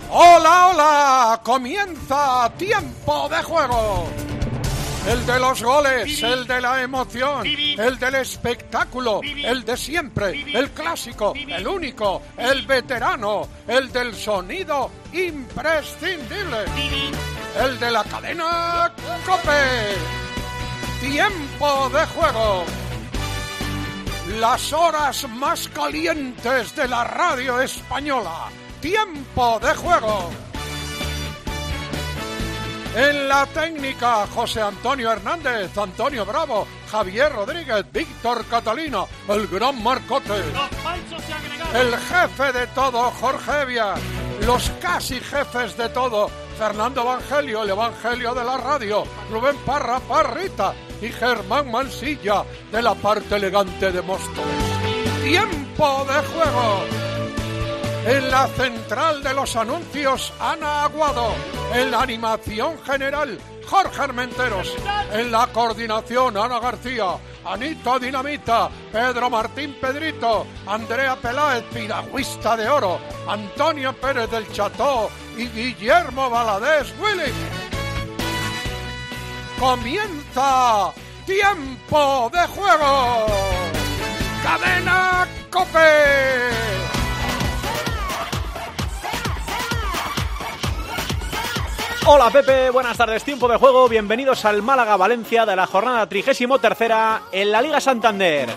¡Hola, hola! ¡Comienza Tiempo de Juego! El de los goles, el de la emoción, el del espectáculo, el de siempre, el clásico, el único, el veterano, el del sonido imprescindible, el de la cadena COPE. Tiempo de Juego. Las horas más calientes de la radio española. Tiempo de Juego. En la técnica, José Antonio Hernández, Antonio Bravo, Javier Rodríguez, Víctor Catalina, el gran Marcote. El jefe de todo, Jorge Evia. Los casi jefes de todo, Fernando Evangelio, el Evangelio de la radio, Rubén Parra, Parrita y Germán Mansilla, de la parte elegante de Móstoles. Tiempo de Juego. En la central de los anuncios, Ana Aguado. En la animación general, Jorge Armenteros. En la coordinación, Ana García, Anita Dinamita, Pedro Martín Pedrito, Andrea Peláez, piragüista de oro, Antonio Pérez del Cható y Guillermo Valadez Willy. Comienza Tiempo de Juego. Cadena COPE. Hola Pepe, buenas tardes, Tiempo de Juego, bienvenidos al Málaga-Valencia de la jornada 33ª en la Liga Santander.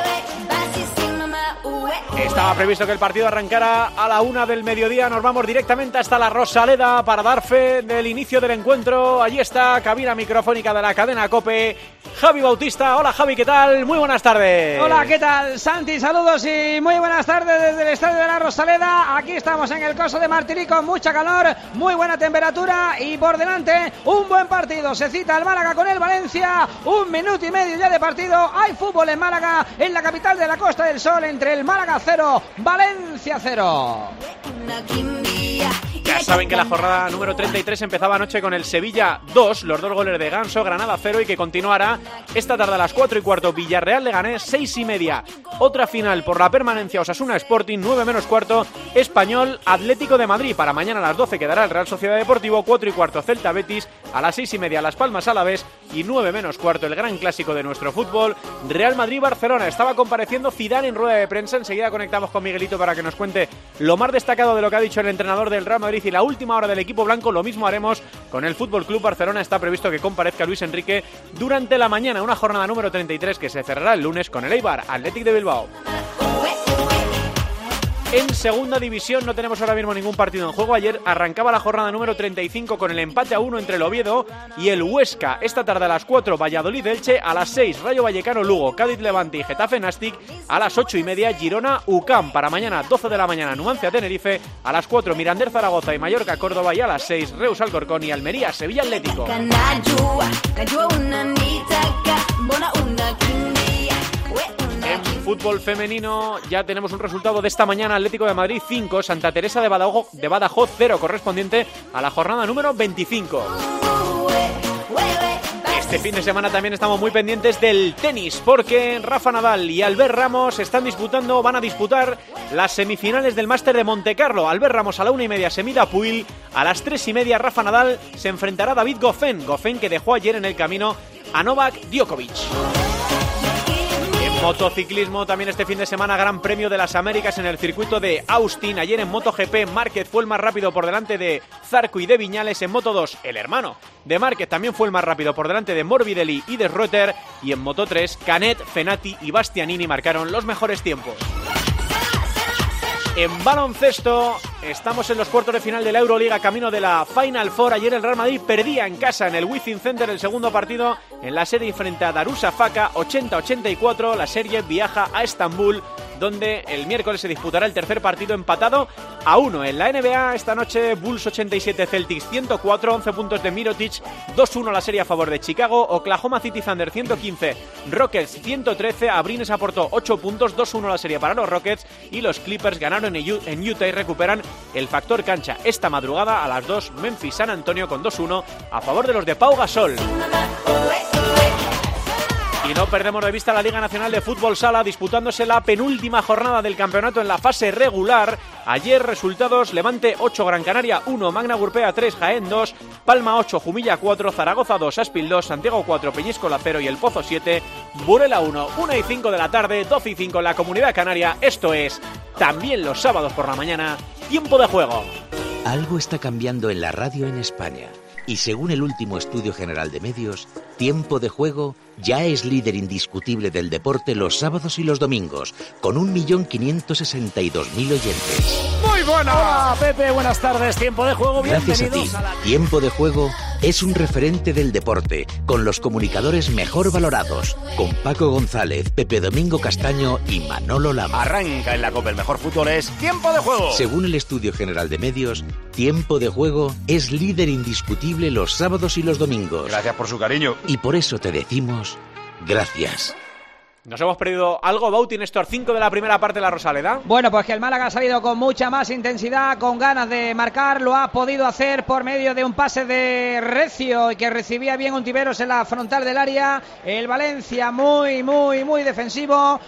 Estaba previsto que el partido arrancara a la 1 del mediodía, nos vamos directamente hasta la Rosaleda para dar fe del inicio del encuentro. Allí está, cabina microfónica de la cadena COPE, Javi Bautista. Hola Javi, ¿qué tal? Muy buenas tardes. Hola, ¿qué tal? Santi, saludos y muy buenas tardes desde el estadio de la Rosaleda. Aquí estamos en el Coso de Martirí con mucha calor, muy buena temperatura y por delante un buen partido. Se cita el Málaga con el Valencia, 1 minuto y medio ya de partido. Hay fútbol en Málaga, en la capital de la Costa del Sol, entre el Málaga 0, Valencia 0. Ya saben que la jornada número 33 empezaba anoche con el Sevilla 2, los 2 goles de Ganso, Granada 0, y que continuará esta tarde a las 4:15, Villarreal Leganés, 6:30. Otra final por la permanencia, Osasuna Sporting, 9:15, Español Atlético de Madrid. Para mañana a las 12 quedará el Real Sociedad Deportivo, 4:15 Celta Betis, a las 6:30 Las Palmas Alavés y 9:15 el gran clásico de nuestro fútbol, Real Madrid-Barcelona. Estaba compareciendo Zidane en rueda de prensa, enseguida conectamos con Miguelito para que nos cuente lo más destacado de lo que ha dicho el entrenador del Real Madrid y la última hora del equipo blanco. Lo mismo haremos con el Fútbol Club Barcelona. Está previsto que comparezca Luis Enrique durante la mañana, una jornada número 33 que se cerrará el lunes con el Eibar Athletic de Bilbao. En segunda división no tenemos ahora mismo ningún partido en juego. Ayer arrancaba la jornada número 35 con el empate a 1 entre el Oviedo y el Huesca. Esta tarde a las 4 Valladolid-Elche, a las 6 Rayo Vallecano-Lugo, Cádiz-Levante y Getafe-Nastic, a las 8:30 Girona-UCAM. Para mañana 12 de la mañana Numancia-Tenerife, a las 4 Mirander-Zaragoza y Mallorca-Córdoba y a las 6 Reus-Alcorcón y Almería-Sevilla-Atlético. En fútbol femenino ya tenemos un resultado de esta mañana: Atlético de Madrid 5, Santa Teresa de Badajoz 0, correspondiente a la jornada número 25. Este fin de semana también estamos muy pendientes del tenis, porque Rafa Nadal y Albert Ramos van a disputar las semifinales del Máster de Montecarlo. Albert Ramos a la 1:30 se mide a Puig, a las 3:30 Rafa Nadal se enfrentará a David Goffin, que dejó ayer en el camino a Novak Djokovic. Motociclismo también este fin de semana, Gran Premio de las Américas en el circuito de Austin. Ayer en MotoGP Márquez fue el más rápido por delante de Zarco y de Viñales. En Moto2 el hermano de Márquez también fue el más rápido por delante de Morbidelli y de Reuter. Y en Moto3 Canet, Fenati y Bastianini marcaron los mejores tiempos. En baloncesto estamos en los cuartos de final de la Euroliga, camino de la Final Four. Ayer el Real Madrid perdía en casa en el Wizzing Center el segundo partido en la serie frente a Darüşşafaka, 80-84. La serie viaja a Estambul, donde el miércoles se disputará el tercer partido empatado a 1. En la NBA esta noche Bulls 87, Celtics 104, 11 puntos de Mirotic, 2-1 la serie a favor de Chicago. Oklahoma City Thunder 115, Rockets 113, Abrines aportó 8 puntos, 2-1 la serie para los Rockets, y los Clippers ganaron en Utah y recuperan el factor cancha. Esta madrugada a las 2 Memphis San Antonio con 2-1 a favor de los de Pau Gasol. Y no perdemos de vista la Liga Nacional de Fútbol Sala disputándose la penúltima jornada del campeonato en la fase regular. Ayer resultados: Levante 8, Gran Canaria 1, Magna Gurpea 3, Jaén 2, Palma 8, Jumilla 4, Zaragoza 2, Aspil 2, Santiago 4, Peñíscola 0 y El Pozo 7, Burela 1. 1:05 de la tarde, 12:05 en la Comunidad Canaria. Esto es, también los sábados por la mañana, Tiempo de Juego. Algo está cambiando en la radio en España. Y según el último estudio general de medios, Tiempo de Juego ya es líder indiscutible del deporte los sábados y los domingos, con 1.562.000 oyentes. ¡Muy buena! Hola, Pepe, buenas tardes. Tiempo de Juego, Gracias bienvenidos a ti. Tiempo de Juego es un referente del deporte, con los comunicadores mejor valorados, con Paco González, Pepe Domingo Castaño y Manolo Lama. Arranca en la Copa, el mejor fútbol es Tiempo de Juego. Según el estudio general de medios, Tiempo de Juego es líder indiscutible los sábados y los domingos. Gracias por su cariño. Y por eso te decimos, gracias. Nos hemos perdido algo, Bauti, Néstor, 5 de la primera parte de la Rosaleda. Bueno, pues que el Málaga ha salido con mucha más intensidad, con ganas de marcar, lo ha podido hacer por medio de un pase de Recio y que recibía bien Ontiveros en la frontal del área. El Valencia muy defensivo.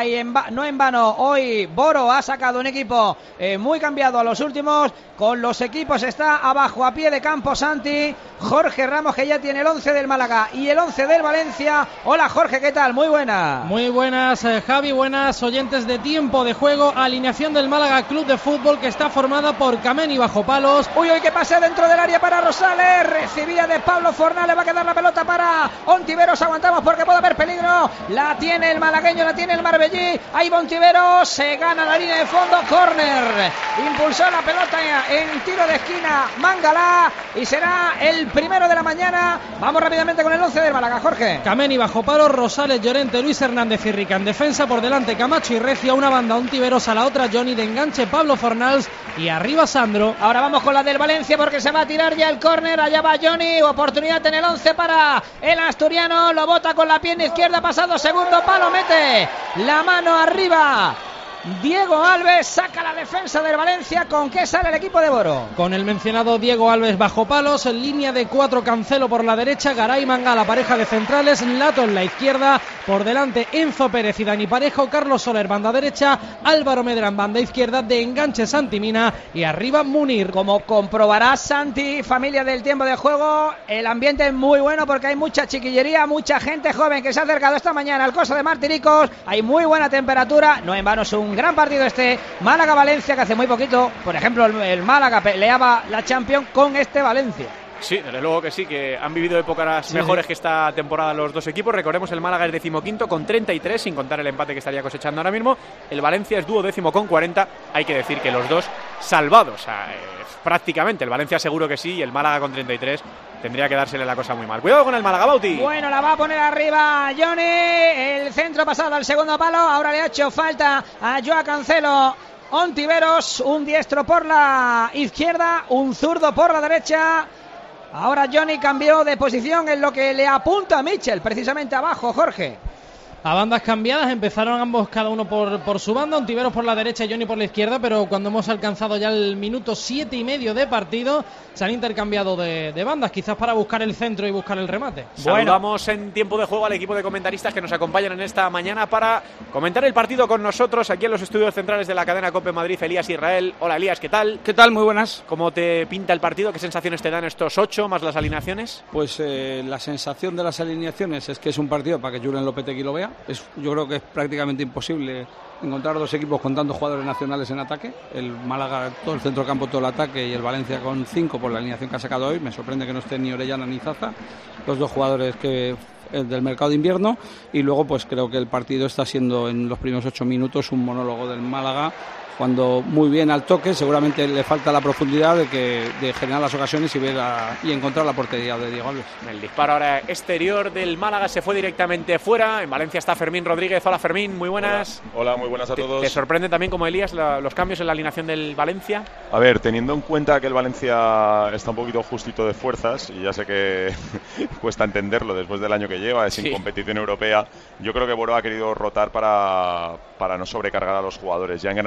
No en vano, hoy Boro ha sacado un equipo muy cambiado a los últimos. Con los equipos está abajo a pie de campo Santi, Jorge Ramos, que ya tiene el 11 del Málaga y el 11 del Valencia. Hola Jorge, ¿qué tal? Muy buena. Muy buenas, Javi, buenas oyentes de Tiempo de Juego. Alineación del Málaga Club de Fútbol, que está formada por Kameni bajo palos. Uy, que pase dentro del área para Rosales, recibía de Pablo Fornal, le va a quedar la pelota para Ontiveros, aguantamos porque puede haber peligro. La tiene el malagueño, la tiene el marbellí, ahí va Ontiveros, se gana la línea de fondo, córner, impulsó la pelota en tiro de esquina Mangala y será el primero de la mañana. Vamos rápidamente con el 11 del Málaga, Jorge. Kameni bajo palos, Rosales, Llorente, Luis Hernández y Rica en defensa, por delante Camacho y Recio, a una banda Ontiveros, a la otra Johnny, de enganche Pablo Fornals y arriba Sandro. Ahora vamos con la del Valencia porque se va a tirar ya el córner, allá va Johnny, oportunidad en el 11 para el asturiano, lo bota con la pierna izquierda, pasado segundo palo, mete la mano arriba Diego Alves, saca la defensa del Valencia. ¿Con qué sale el equipo de Boro? Con el mencionado Diego Alves bajo palos, en línea de 4 Cancelo por la derecha, Garay Mangala, pareja de centrales, Lato en la izquierda, por delante Enzo Pérez y Dani Parejo, Carlos Soler banda derecha, Álvaro Medrán banda izquierda, de enganche Santi Mina y arriba Munir. Como comprobará Santi, familia del Tiempo de Juego, el ambiente es muy bueno porque hay mucha chiquillería, mucha gente joven que se ha acercado esta mañana al Coso de Martiricos, hay muy buena temperatura, no en vano es un gran partido este Málaga-Valencia, que hace muy poquito, por ejemplo, el Málaga peleaba la Champions con este Valencia. Sí, desde luego que sí, que han vivido épocas mejores que esta temporada los dos equipos. Recordemos, el Málaga es 15º con 33, sin contar el empate que estaría cosechando ahora mismo. El Valencia es 12º con 40. Hay que decir que los dos salvados, prácticamente. El Valencia seguro que sí, y el Málaga con 33 tendría que dársele la cosa muy mal. Cuidado con el Málaga, Bauti. Bueno, la va a poner arriba Johnny. El centro pasado al segundo palo. Ahora le ha hecho falta a Joao Cancelo. Ontiveros, un diestro por la izquierda, un zurdo por la derecha. Ahora Johnny cambió de posición en lo que le apunta a Mitchell, precisamente abajo, Jorge. A bandas cambiadas, empezaron ambos cada uno por su banda, Ontiveros por la derecha y Johnny por la izquierda, pero cuando hemos alcanzado ya el minuto 7:30 de partido, se han intercambiado de bandas, quizás para buscar el centro y buscar el remate. Saludamos en Tiempo de Juego al equipo de comentaristas que nos acompañan en esta mañana para comentar el partido con nosotros aquí en los estudios centrales de la cadena COPE Madrid. Elías Israel. Hola Elías, ¿qué tal? ¿Qué tal? Muy buenas. ¿Cómo te pinta el partido? ¿Qué sensaciones te dan estos 8 más las alineaciones? Pues la sensación de las alineaciones es que es un partido para que Julen Lopetegui lo vea. Yo creo que es prácticamente imposible encontrar dos equipos con tantos jugadores nacionales en ataque. El Málaga, todo el centrocampo, todo el ataque, y el Valencia con 5 por la alineación que ha sacado hoy. Me sorprende que no estén ni Orellana ni Zaza, los dos jugadores que del mercado de invierno. Y luego pues creo que el partido está siendo en los primeros 8 minutos un monólogo del Málaga, jugando muy bien al toque. Seguramente le falta la profundidad de generar las ocasiones y encontrar la portería de Diego Alves. El disparo ahora exterior del Málaga se fue directamente fuera. En Valencia está Fermín Rodríguez. Hola Fermín, muy buenas. Hola, muy buenas a todos. ¿Te sorprende también, como Elías, los cambios en la alineación del Valencia? A ver, teniendo en cuenta que el Valencia está un poquito justito de fuerzas, y ya sé que cuesta entenderlo después del año que lleva, sin competición europea, yo creo que Boro ha querido rotar para no sobrecargar a los jugadores. Ya en Granada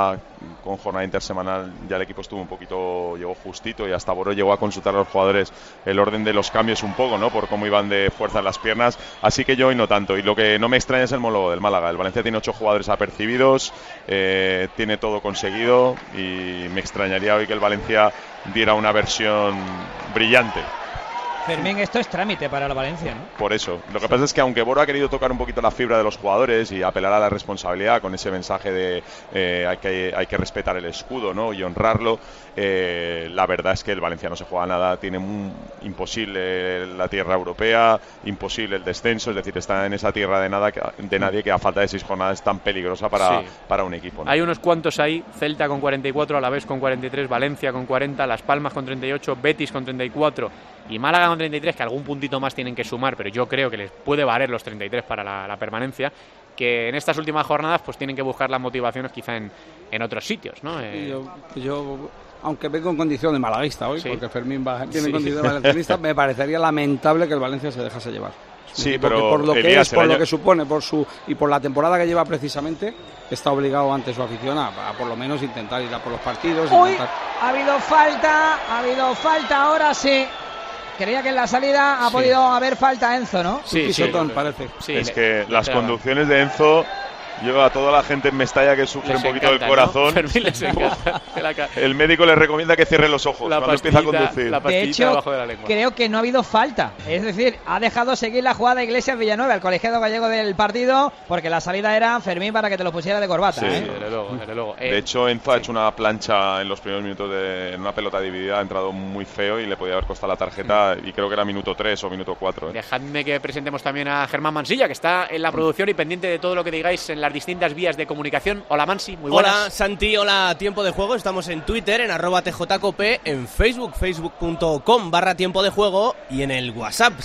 ya con jornada intersemanal ya el equipo estuvo un poquito, llegó justito, y hasta Boro llegó a consultar a los jugadores el orden de los cambios un poco, ¿no? Por cómo iban de fuerza en las piernas, así que yo hoy no tanto. Y lo que no me extraña es el monólogo del Málaga. El Valencia tiene 8 jugadores apercibidos, tiene todo conseguido, y me extrañaría hoy que el Valencia diera una versión brillante. Fermín, esto es trámite para el Valencia, ¿no? Por eso. Lo que pasa es que aunque Boro ha querido tocar un poquito la fibra de los jugadores y apelar a la responsabilidad con ese mensaje de hay que respetar el escudo, ¿no? Y honrarlo, la verdad es que el Valencia no se juega nada, tiene imposible la tierra europea, imposible el descenso, es decir, está en esa tierra de nadie que a falta de 6 jornadas es tan peligrosa para un equipo, ¿no? Hay unos cuantos ahí: Celta con 44, Alavés con 43, Valencia con 40, Las Palmas con 38, Betis con 34 y Málaga con 33, que algún puntito más tienen que sumar, pero yo creo que les puede valer los 33 para la permanencia, que en estas últimas jornadas pues tienen que buscar las motivaciones quizá en otros sitios, ¿no? Yo aunque vengo en condición de malaguista hoy, porque Fermín tiene condición de valencianista, me parecería lamentable que el Valencia se dejase llevar. Sí, pero por lo que es, por lo que supone, y por la temporada que lleva precisamente, está obligado ante su afición a por lo menos intentar ir a por los partidos. Ha habido falta, ahora sí. Creía que en la salida ha podido haber falta Enzo, ¿no? Sí, parece. Sí, es que las conducciones de Enzo, yo a toda la gente en Mestalla que sufre un poquito del corazón, ¿no? Les encanta. El médico le recomienda que cierre los ojos cuando empieza a conducir. De hecho, creo que no ha habido falta. Es decir, ha dejado seguir la jugada Iglesias Villanueva, el colegiado gallego del partido, porque la salida era Fermín para que te lo pusiera de corbata. Sí, desde luego. De hecho, Enzo ha hecho una plancha en los primeros minutos en una pelota dividida, ha entrado muy feo y le podía haber costado la tarjeta, y creo que era minuto 3 o minuto 4. Dejadme que presentemos también a Germán Mansilla, que está en la producción y pendiente de todo lo que digáis en las distintas vías de comunicación. Hola Mansi, muy buenas. Hola Santi, hola Tiempo de Juego. Estamos en Twitter, en @tjcope, en Facebook, facebook.com/Tiempo de Juego, y en el WhatsApp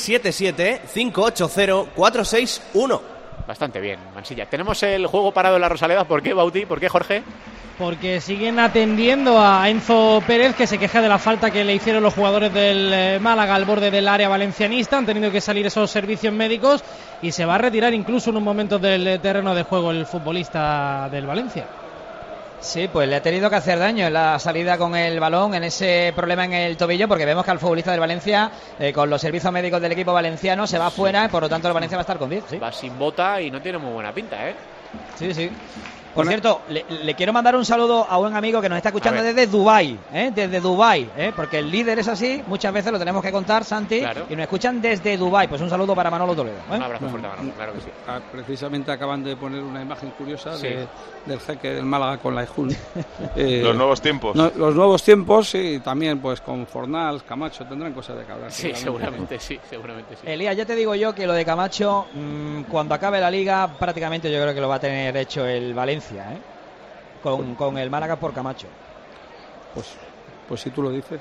677-580-461. Bastante bien, Mansilla. Tenemos el juego parado en la Rosaleda. ¿Por qué, Bauti? ¿Por qué, Jorge? Porque siguen atendiendo a Enzo Pérez, que se queja de la falta que le hicieron los jugadores del Málaga al borde del área valencianista. Han tenido que salir esos servicios médicos y se va a retirar incluso en un momento del terreno de juego el futbolista del Valencia. Sí, pues le ha tenido que hacer daño en la salida con el balón, en ese problema en el tobillo, porque vemos que al futbolista del Valencia, con los servicios médicos del equipo valenciano, se va fuera, y por lo tanto el Valencia va a estar con 10. ¿Sí? Va sin bota y no tiene muy buena pinta, ¿eh? Sí. Por cierto, le quiero mandar un saludo a un amigo que nos está escuchando desde Dubái, porque el líder es así, muchas veces lo tenemos que contar, Santi, claro. Y nos escuchan desde Dubái. Pues un saludo para Manolo Toledo. Un abrazo fuerte, Manolo, claro que sí. Precisamente acaban de poner una imagen curiosa del jeque del Málaga con la Ejun. Los nuevos tiempos. Los nuevos tiempos, y también pues con Fornals, Camacho, tendrán cosas de que hablar. Sí, seguramente sí. Elías, ya te digo yo que lo de Camacho, cuando acabe la liga, prácticamente yo creo que lo va a tener hecho el Valencia. Con el Málaga por Camacho. Pues si tú lo dices.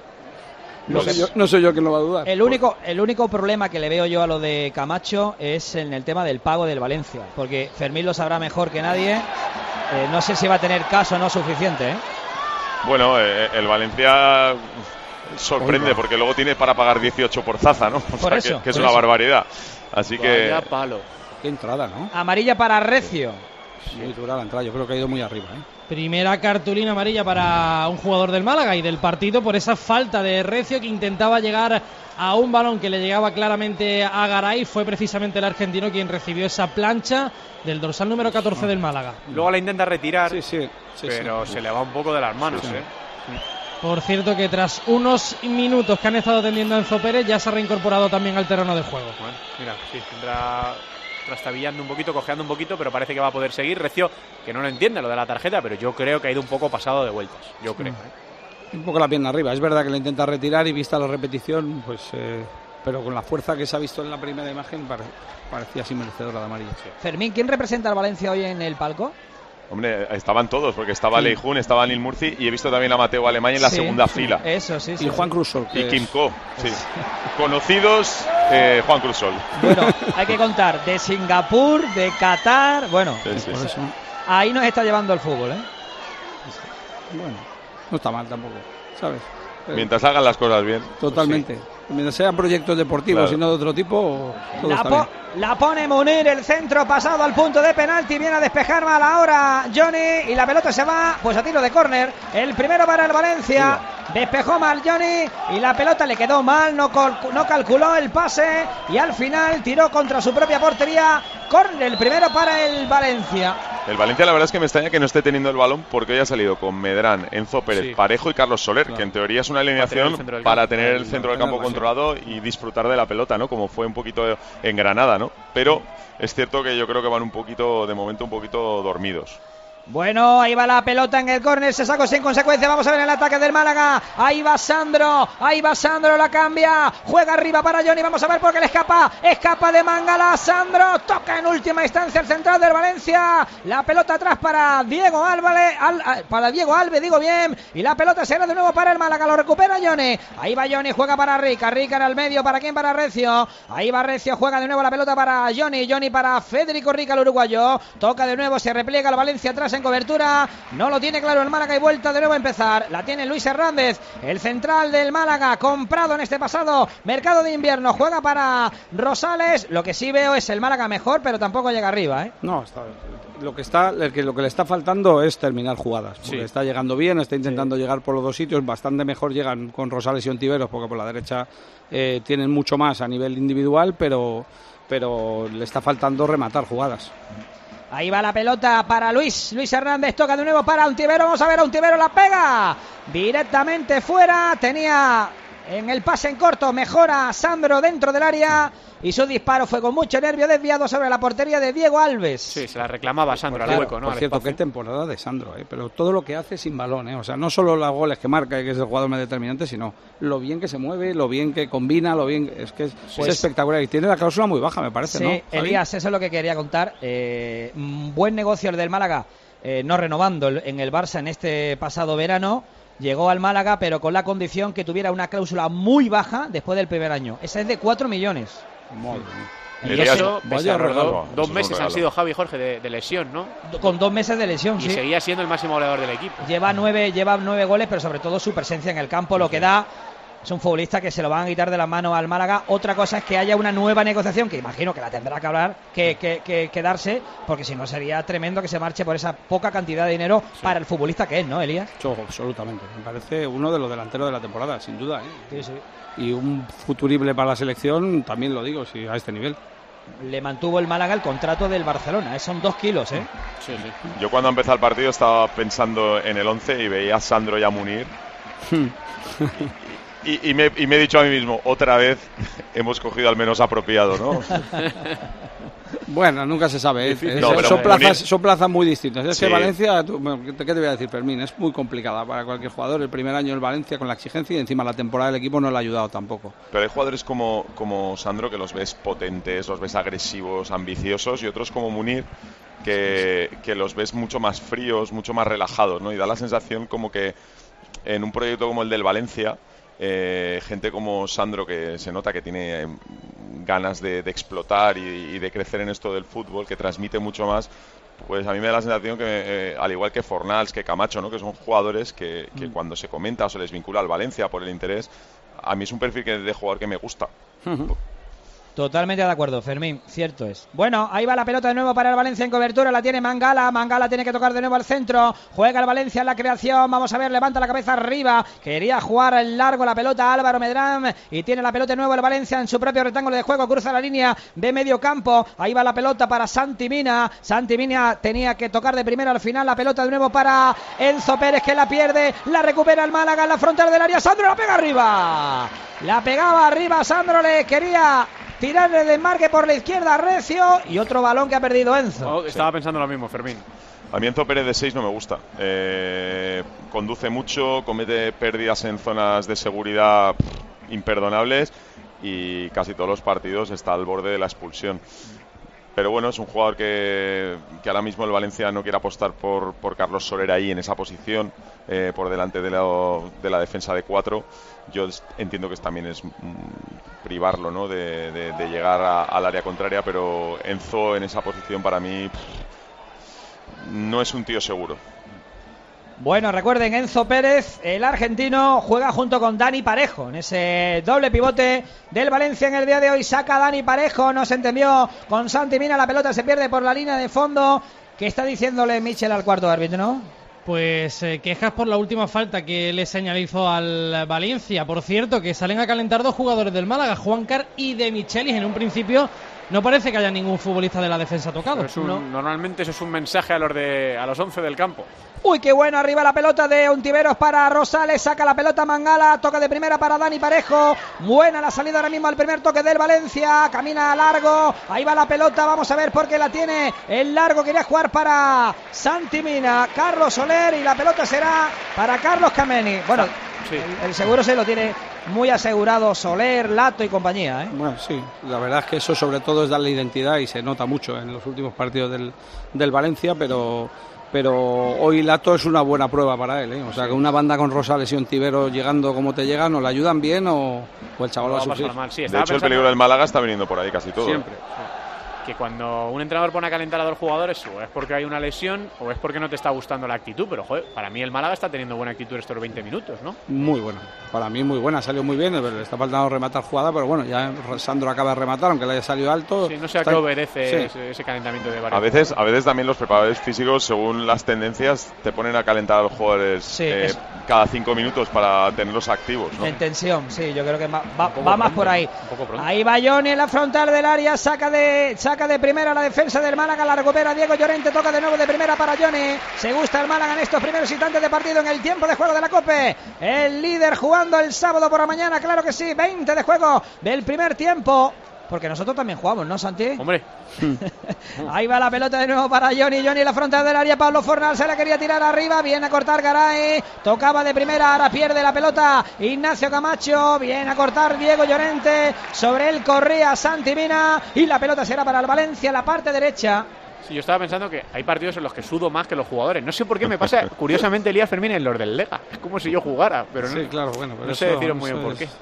No soy yo quien lo va a dudar. El único problema que le veo yo a lo de Camacho es en el tema del pago del Valencia, porque Fermín lo sabrá mejor que nadie. No sé si va a tener caso o no suficiente. Bueno, el Valencia sorprende, porque luego tiene para pagar 18 por Zaza, ¿no? Que es una barbaridad. Así que... Vaya palo. Qué entrada, ¿no? Amarilla para Recio. Muy dura la entrada, yo creo que ha ido muy arriba. Primera cartulina amarilla para un jugador del Málaga y del partido por esa falta de Recio, que intentaba llegar a un balón que le llegaba claramente a Garay. Fue precisamente el argentino quien recibió esa plancha del dorsal número 14 del Málaga. Luego la intenta retirar, pero sí. se le va un poco de las manos. Por cierto, que tras unos minutos que han estado atendiendo a Enzo Pérez, ya se ha reincorporado también al terreno de juego. Bueno, mira, tendrá... trastabillando un poquito, cojeando un poquito, pero parece que va a poder seguir. Recio, que no lo entiende lo de la tarjeta, pero yo creo que ha ido un poco pasado de vueltas. Yo creo. Un poco la pierna arriba. Es verdad que le intenta retirar y vista la repetición, pues pero con la fuerza que se ha visto en la primera imagen parecía así merecedora de amarilla. Sí. Fermín, ¿quién representa al Valencia hoy en el palco? Hombre, estaban todos, porque estaba Leijun, estaba Neil Murci, y he visto también a Mateo Alemán en la segunda fila. Eso, sí. Y Juan Cruzol. Y Kimco, sí. Conocidos, Juan Cruzol. Bueno, hay que contar de Singapur, de Qatar, bueno, sí. Ahí nos está llevando el fútbol, Bueno, no está mal tampoco, ¿sabes? Mientras hagan las cosas bien. Totalmente. Pues sí. Mientras sean proyectos deportivos y no de otro tipo, todo está bien. La pone Munir, el centro pasado al punto de penalti, viene a despejar mal ahora Johnny y la pelota se va pues a tiro de córner. El primero para el Valencia, despejó mal Johnny y la pelota le quedó mal, no calculó el pase y al final tiró contra su propia portería. Córner, el primero para el Valencia. El Valencia la verdad es que me extraña que no esté teniendo el balón porque hoy ha salido con Medrán, Enzo Pérez, Parejo y Carlos Soler, que en teoría es una alineación para tener el centro del campo controlado y disfrutar de la pelota, ¿no? Como fue un poquito en Granada, ¿no? Pero es cierto que yo creo que van un poquito, de momento, un poquito dormidos. Bueno, ahí va la pelota en el córner, se sacó sin consecuencia, vamos a ver el ataque del Málaga, ahí va Sandro, la cambia, juega arriba para Johnny, vamos a ver por qué le escapa de Mangala, Sandro, toca en última instancia el central del Valencia, la pelota atrás para Diego Alves, digo bien, y la pelota será de nuevo para el Málaga, lo recupera Johnny, ahí va Johnny, juega para Rica en el medio, ¿para quién? Para Recio, ahí va Recio, juega de nuevo la pelota para Johnny para Federico Rica, el uruguayo, toca de nuevo, se repliega el Valencia atrás en cobertura, no lo tiene claro el Málaga y vuelta de nuevo a empezar, la tiene Luis Hernández, el central del Málaga, comprado en este pasado mercado de invierno, juega para Rosales, lo que sí veo es el Málaga mejor, pero tampoco llega arriba, ¿eh? No, lo que le está faltando es terminar jugadas, porque está llegando bien, está intentando llegar por los dos sitios, bastante mejor llegan con Rosales y Ontiveros, porque por la derecha tienen mucho más a nivel individual, pero le está faltando rematar jugadas. Ahí va la pelota para Luis Hernández, toca de nuevo para Ontivero, vamos a ver, Ontivero la pega directamente fuera, tenía en el pase en corto, mejora Sandro dentro del área y su disparo fue con mucho nervio desviado sobre la portería de Diego Alves. Sí, se la reclamaba Sandro al hueco, ¿no? Por cierto, qué temporada de Sandro, pero todo lo que hace sin balón, o sea, no solo los goles que marca y que es el jugador más determinante, sino lo bien que se mueve, lo bien que combina, es espectacular y tiene la cláusula muy baja, me parece, sí, ¿no? Sí, Elías, eso es lo que quería contar. Buen negocio el del Málaga, no renovando en el Barça en este pasado verano. Llegó al Málaga, pero con la condición que tuviera una cláusula muy baja después del primer año. Esa es de 4 millones. Y eso, vaya regalo. 2 meses han sido, Javi Jorge, de lesión, ¿no? Con 2 meses de lesión, y seguía siendo el máximo goleador del equipo. Lleva 9 goles, pero sobre todo su presencia en el campo, lo que da. Es un futbolista que se lo van a quitar de las manos al Málaga. Otra cosa es que haya una nueva negociación, que imagino que la tendrá que hablar, que darse, porque si no sería tremendo que se marche por esa poca cantidad de dinero para el futbolista que es, ¿no, Elías? Absolutamente. Me parece uno de los delanteros de la temporada, sin duda, Sí, sí. Y un futurible para la selección, también lo digo, si a este nivel. Le mantuvo el Málaga el contrato del Barcelona, son 2 kilos, ¿eh? Sí. Yo cuando empezó el partido estaba pensando en el 11 y veía a Sandro y a Munir. Y me he dicho a mí mismo, otra vez hemos cogido al menos apropiado, ¿no? Bueno, nunca se sabe, son plazas muy distintas. Es que Valencia, ¿qué te voy a decir, Fermín? Es muy complicada para cualquier jugador. El primer año el Valencia con la exigencia y encima la temporada del equipo no le ha ayudado tampoco. Pero hay jugadores como Sandro que los ves potentes, los ves agresivos, ambiciosos, y otros como Munir que los ves mucho más fríos, mucho más relajados, ¿no? Y da la sensación como que en un proyecto como el del Valencia, gente como Sandro, que se nota que tiene ganas de explotar y de crecer en esto del fútbol, que transmite mucho más, pues a mí me da la sensación que al igual que Fornals, que Camacho, ¿no? Que son jugadores que cuando se comenta o se les vincula al Valencia por el interés, a mí es un perfil de jugador que me gusta. Totalmente de acuerdo, Fermín, cierto es. Bueno, ahí va la pelota de nuevo para el Valencia en cobertura, la tiene Mangala tiene que tocar de nuevo al centro, juega el Valencia en la creación, vamos a ver, levanta la cabeza arriba, quería jugar en largo la pelota Álvaro Medrán y tiene la pelota de nuevo el Valencia en su propio rectángulo de juego, cruza la línea de medio campo, ahí va la pelota para Santi Mina tenía que tocar de primero al final, la pelota de nuevo para Enzo Pérez que la pierde, la recupera el Málaga en la frontal del área, Sandro la pega arriba, la pegaba arriba, Sandro le quería tirar el desmarque por la izquierda Recio y otro balón que ha perdido Enzo. Estaba pensando lo mismo, Fermín. A mí Enzo Pérez de 6 no me gusta. Conduce mucho, comete pérdidas en zonas de seguridad imperdonables y casi todos los partidos está al borde de la expulsión. Pero bueno, es un jugador que ahora mismo el Valencia no quiere apostar por Carlos Soler ahí en esa posición, por delante de la defensa de 4. Yo entiendo que también es privarlo, ¿no? de llegar al área contraria, pero Enzo en esa posición para mí no es un tío seguro. Bueno, recuerden, Enzo Pérez, el argentino, juega junto con Dani Parejo en ese doble pivote del Valencia en el día de hoy. Saca Dani Parejo, no se entendió con Santi Mina, la pelota se pierde por la línea de fondo. ¿Qué está diciéndole Michel al cuarto árbitro, no? Pues quejas por la última falta que le señalizó al Valencia. Por cierto, que salen a calentar 2 jugadores del Málaga, Juankar y De Michelis. En un principio no parece que haya ningún futbolista de la defensa tocado. Normalmente eso es un mensaje a los 11 del campo. Uy, qué bueno, arriba la pelota de Ontiveros para Rosales, saca la pelota Mangala, toca de primera para Dani Parejo, buena la salida ahora mismo al primer toque del Valencia, camina largo, ahí va la pelota, vamos a ver por qué la tiene el largo, quería jugar para Santi Mina, Carlos Soler, y la pelota será para Carlos Kameni. Bueno, sí. el seguro se lo tiene muy asegurado Soler, Lato y compañía, ¿eh? Bueno, sí, la verdad es que eso sobre todo es darle identidad y se nota mucho en los últimos partidos del Valencia, pero hoy Lato es una buena prueba para él, ¿eh? O sea, que una banda con Rosales y Ontiveros llegando como te llegan, o le ayudan bien o el chaval va a sufrir. Sí, de hecho, el peligro del Málaga está viniendo por ahí casi todo. Siempre. Que cuando un entrenador pone a calentar a 2 jugadores, o es porque hay una lesión o es porque no te está gustando la actitud, pero joder, para mí el Málaga está teniendo buena actitud estos 20 minutos, ¿no? Muy buena, para mí muy buena, salió muy bien, le está faltando rematar jugada, pero bueno, ya Sandro acaba de rematar, aunque le haya salido alto. Sí, no sé a qué obedece ese calentamiento de varios. A veces también los preparadores físicos, según las tendencias, te ponen a calentar a los jugadores cada 5 minutos para tenerlos activos, ¿no? En tensión, sí, yo creo que va más por ahí. Ahí va Johnny en la frontal del área, saca de primera la defensa del Málaga, la recupera Diego Llorente, toca de nuevo de primera para Johnny. Se gusta el Málaga en estos primeros instantes de partido en el tiempo de juego de la Copa. El líder jugando el sábado por la mañana, claro que sí, 20 de juego del primer tiempo. Porque nosotros también jugamos, ¿no, Santi? Hombre. Ahí va la pelota de nuevo para Johnny en la frontal del área. Pablo Fornal se la quería tirar arriba. Viene a cortar Garay. Tocaba de primera, ahora pierde la pelota Ignacio Camacho. Viene a cortar Diego Llorente. Sobre él corría Santi Mina. Y la pelota será para el Valencia, la parte derecha. Sí, yo estaba pensando que hay partidos en los que sudo más que los jugadores. No sé por qué me pasa, curiosamente, Elías Fermín en los del Lega. Es como si yo jugara, pero no, sí, claro, bueno, pero no sé deciros muy bien por qué.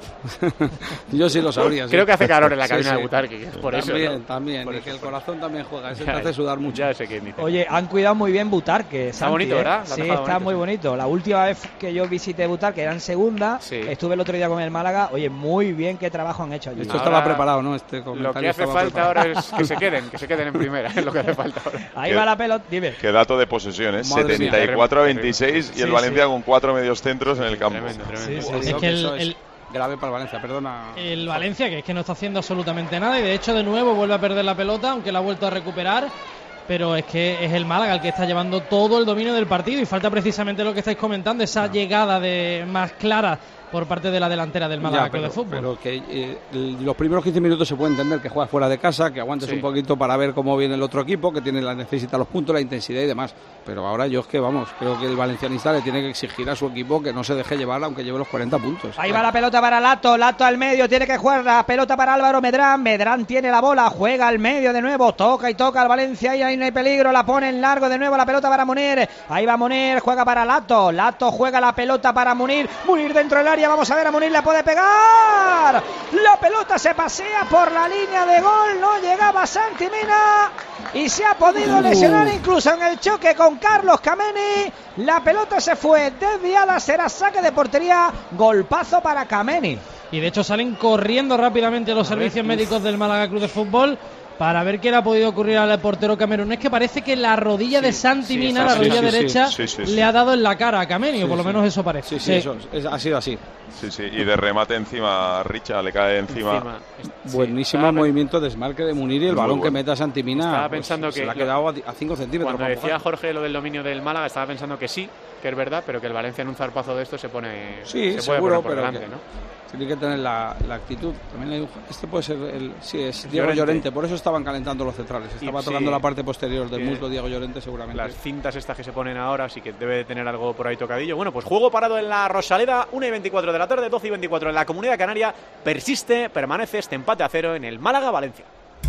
Yo sí lo sabría. Creo que hace calor en la cabina de Butarque, es por también, eso. ¿no? También, por y eso, que el corazón también juega, eso te hace sudar mucho. Ya sé quién dice. Oye, han cuidado muy bien Butarque, está bonito, ¿verdad? Sí, está muy bonito. La última vez que yo visité Butarque, era en segunda, estuve el otro día con el Málaga. Oye, muy bien, qué trabajo han hecho allí. Esto estaba preparado, ¿no? Lo que hace falta ahora es que se queden en primera, es lo que hace falta ahora. Ahí va la pelota, dime. Qué dato de posesiones, 74 a 26 y el Valencia con 4 medios centros en el campo. Tremendo. Es que grave para el Valencia, perdona. El Valencia, que es que no está haciendo absolutamente nada y de hecho de nuevo vuelve a perder la pelota, aunque la ha vuelto a recuperar. Pero es que es el Málaga el que está llevando todo el dominio del partido y falta precisamente lo que estáis comentando, esa llegada más clara por parte de la delantera del Málaga Club de Fútbol. Pero que los primeros 15 minutos se puede entender que juegas fuera de casa, que aguantes un poquito para ver cómo viene el otro equipo, que necesita los puntos, la intensidad y demás. Pero ahora yo es que, creo que el valencianista le tiene que exigir a su equipo que no se deje llevar aunque lleve los 40 puntos. Ahí va la pelota para Lato al medio, tiene que jugar la pelota para Álvaro Medrán tiene la bola, juega al medio de nuevo, toca al Valencia y ahí no hay peligro, la pone en largo de nuevo la pelota para Munir, ahí va Munir, juega para Lato juega la pelota para Munir dentro del área, vamos a ver, a Munir la puede pegar, la pelota se pasea por la línea de gol, no llegaba Santi Mina y se ha podido lesionar incluso en el choque con Carlos Kameni, la pelota se fue desviada, será saque de portería, golpazo para Kameni. Y de hecho salen corriendo rápidamente los servicios médicos del Málaga Club de Fútbol para ver qué le ha podido ocurrir al portero camerunés, que parece que la rodilla de Santi Mina, la rodilla derecha, le ha dado en la cara a Kameni, o por lo menos eso parece. Eso ha sido así. Sí, y de remate encima, Richa le cae encima. Buenísimo movimiento de desmarque de Munir y el balón que mete a Santi Mina. Estaba pensando que se le ha quedado a 5 centímetros. Cuando decía Jorge lo del dominio del Málaga, estaba pensando que sí, que es verdad, pero que el Valencia en un zarpazo de esto se puede poner por delante, ¿no? Tiene que tener la actitud. También este puede ser es Diego Llorente, por eso estaban calentando los centrales. Estaba tocando la parte posterior del muslo Diego Llorente seguramente. Las cintas estas que se ponen ahora, sí que debe de tener algo por ahí tocadillo. Bueno, pues juego parado en la Rosaleda, 1:24 de la tarde, 12:24 en la Comunidad Canaria. Permanece este empate a 0 en el Málaga-Valencia.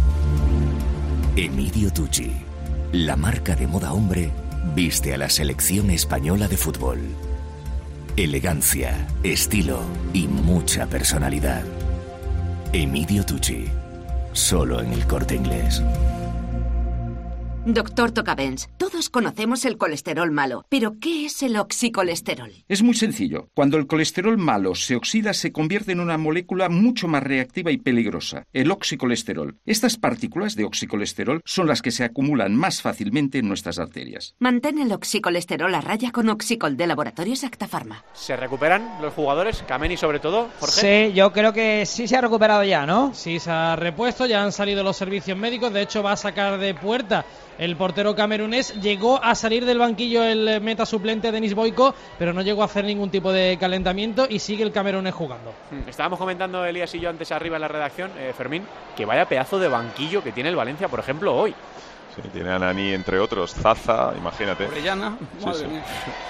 Emilio Tucci, la marca de moda hombre, viste a la selección española de fútbol. Elegancia, estilo y mucha personalidad. Emilio Tucci, solo en El Corte Inglés. Doctor Tocavents, todo Todos conocemos el colesterol malo, pero ¿qué es el oxicolesterol? Es muy sencillo. Cuando el colesterol malo se oxida, se convierte en una molécula mucho más reactiva y peligrosa, el oxicolesterol. Estas partículas de oxicolesterol son las que se acumulan más fácilmente en nuestras arterias. Mantén el oxicolesterol a raya con Oxicol de Laboratorios Acta Pharma. ¿Se recuperan los jugadores? Kameni sobre todo, Jorge. Sí, yo creo que sí se ha recuperado ya, ¿no? Sí, se ha repuesto, ya han salido los servicios médicos, de hecho va a sacar de puerta el portero camerunés. Llegó a salir del banquillo el meta suplente Denis Boyko, pero no llegó a hacer ningún tipo de calentamiento y sigue el camerunés jugando. Estábamos comentando Elías y yo antes arriba en la redacción, Fermín, que vaya pedazo de banquillo que tiene el Valencia, por ejemplo, hoy. Sí, tiene a Nani entre otros, Zaza, imagínate. Orellana, madre mía.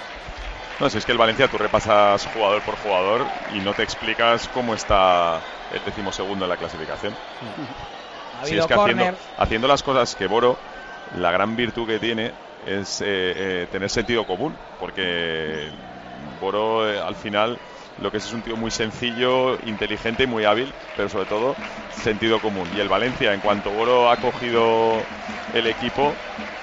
No, si es que el Valencia tú repasas jugador por jugador y no te explicas cómo está el 12º en la clasificación. Si es que haciendo las cosas que Boro, la gran virtud que tiene es tener sentido común, porque Boro al final lo que es un tío muy sencillo, inteligente y muy hábil, pero sobre todo sentido común. Y el Valencia, en cuanto Boro ha cogido el equipo,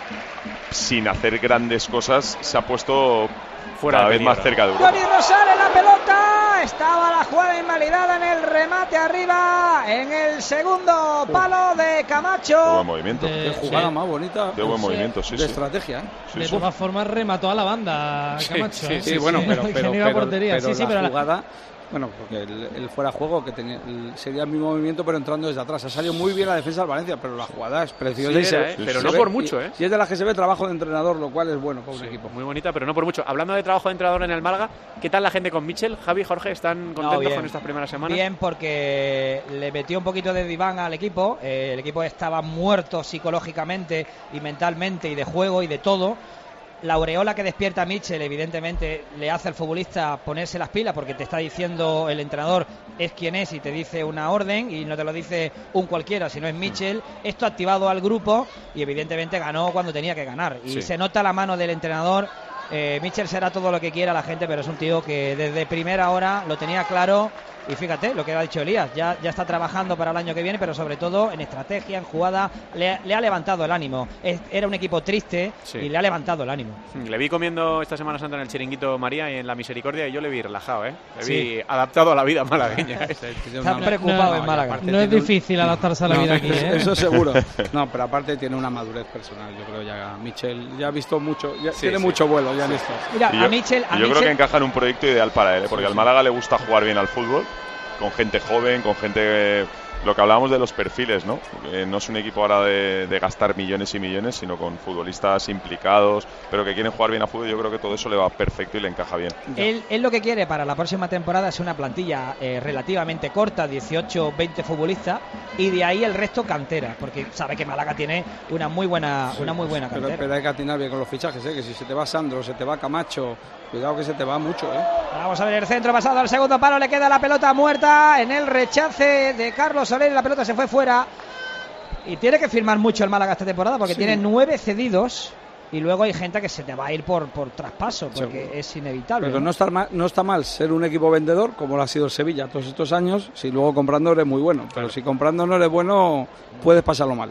sin hacer grandes cosas, se ha puesto cada vez más cerca de Europa. Johnny Rosales, la pelota, estaba la jugada invalidada en el remate arriba, en el segundo palo de Camacho. De buen movimiento. Qué jugada más bonita. De buen movimiento, sí. De estrategia. De todas formas remató a la banda Camacho. Sí, bueno, pero la portería. Pero la jugada... Bueno, porque el fuera juego que tenía sería el mismo movimiento, pero entrando desde atrás. Ha salido muy bien la defensa del Valencia, pero la jugada es preciosa. Pero no por mucho, Y es de las que se ve trabajo de entrenador, lo cual es bueno para un equipo. Muy bonita, pero no por mucho. Hablando de trabajo de entrenador en el Málaga, ¿qué tal la gente con Mitchell? Javi, Jorge, ¿están contentos con estas primeras semanas? Bien, porque le metió un poquito de diván al equipo. El equipo estaba muerto psicológicamente y mentalmente y de juego y de todo. La aureola que despierta a Mitchell evidentemente le hace al futbolista ponerse las pilas, porque te está diciendo el entrenador es quien es y te dice una orden y no te lo dice un cualquiera, sino es Mitchell. Esto ha activado al grupo y evidentemente ganó cuando tenía que ganar y se nota la mano del entrenador. Mitchell será todo lo que quiera la gente, pero es un tío que desde primera hora lo tenía claro. Y fíjate lo que ha dicho Elías, ya está trabajando para el año que viene, pero sobre todo en estrategia, en jugada, le ha levantado el ánimo. Era un equipo triste y le ha levantado el ánimo. Le vi comiendo esta Semana Santa en el Chiringuito María y en la Misericordia y yo le vi relajado, Le vi adaptado a la vida malagueña. Están preocupados en Málaga. No es difícil adaptarse a la vida aquí, Eso seguro. No, pero aparte tiene una madurez personal, yo creo ya Mitchell ya ha visto mucho, tiene mucho vuelo ya en esto. Mira, yo creo que encaja en un proyecto ideal para él, porque al Málaga le gusta jugar bien al fútbol, con gente joven, con gente... Lo que hablábamos de los perfiles, ¿no? No es un equipo ahora de gastar millones y millones, sino con futbolistas implicados, pero que quieren jugar bien a fútbol. Yo creo que todo eso le va perfecto y le encaja bien. Él lo que quiere para la próxima temporada es una plantilla relativamente corta, 18, 20 futbolistas, y de ahí el resto cantera, porque sabe que Málaga tiene una muy buena cantera. Pero hay que atinar bien con los fichajes, que si se te va Sandro, se te va Camacho, cuidado que se te va mucho, Vamos a ver el centro pasado al segundo palo, le queda la pelota muerta en el rechace de Carlos Soler, la pelota se fue fuera y tiene que firmar mucho el Málaga esta temporada porque tiene 9 cedidos y luego hay gente que se te va a ir por traspaso porque es inevitable. Pero no está mal ser un equipo vendedor como lo ha sido el Sevilla todos estos años, si luego comprando eres muy bueno, pero si comprando no eres bueno puedes pasarlo mal.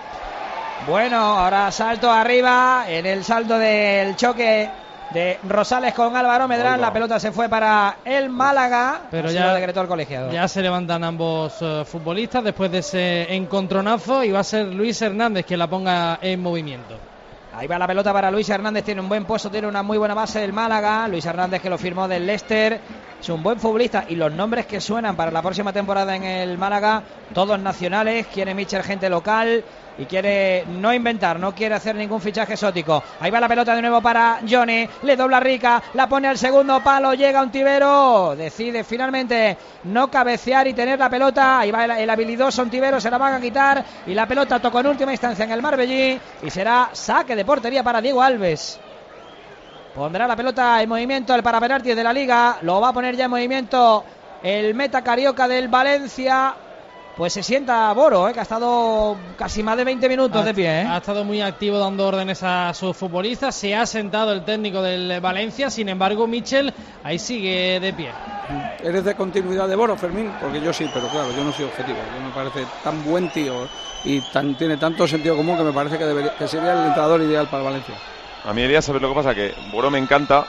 Bueno, ahora salto arriba en el salto del choque de Rosales con Álvaro Medrán. La pelota se fue para el Málaga, pero ya lo decretó el colegiado. Ya se levantan ambos futbolistas después de ese encontronazo y va a ser Luis Hernández quien la ponga en movimiento. Ahí va la pelota para Luis Hernández, tiene un buen puesto, tiene una muy buena base el Málaga. Luis Hernández, que lo firmó del Leicester, es un buen futbolista y los nombres que suenan para la próxima temporada en el Málaga, todos nacionales. Quiere Mitchell gente local y quiere no inventar, no quiere hacer ningún fichaje exótico. Ahí va la pelota de nuevo para Johnny, le dobla Rica, la pone al segundo palo, llega Ontivero, decide finalmente no cabecear y tener la pelota. Ahí va el habilidoso Ontivero, se la van a quitar y la pelota tocó en última instancia en el Marbellí y será saque de portería para Diego Alves. Pondrá la pelota en movimiento el parapenaltis de la Liga, lo va a poner ya en movimiento el meta carioca del Valencia. pues se sienta Boro, que ha estado casi más de 20 minutos de pie. Ha estado muy activo dando órdenes a sus futbolistas. Se ha sentado el técnico del Valencia. Sin embargo, Michel ahí sigue de pie. ¿Eres de continuidad de Boro, Fermín? Porque yo sí, pero claro, yo no soy objetivo. Yo me parece tan buen tío y tiene tanto sentido común que me parece que sería el entrenador ideal para el Valencia. A mí, Elías, ¿sabes lo que pasa? Que Boro me encanta,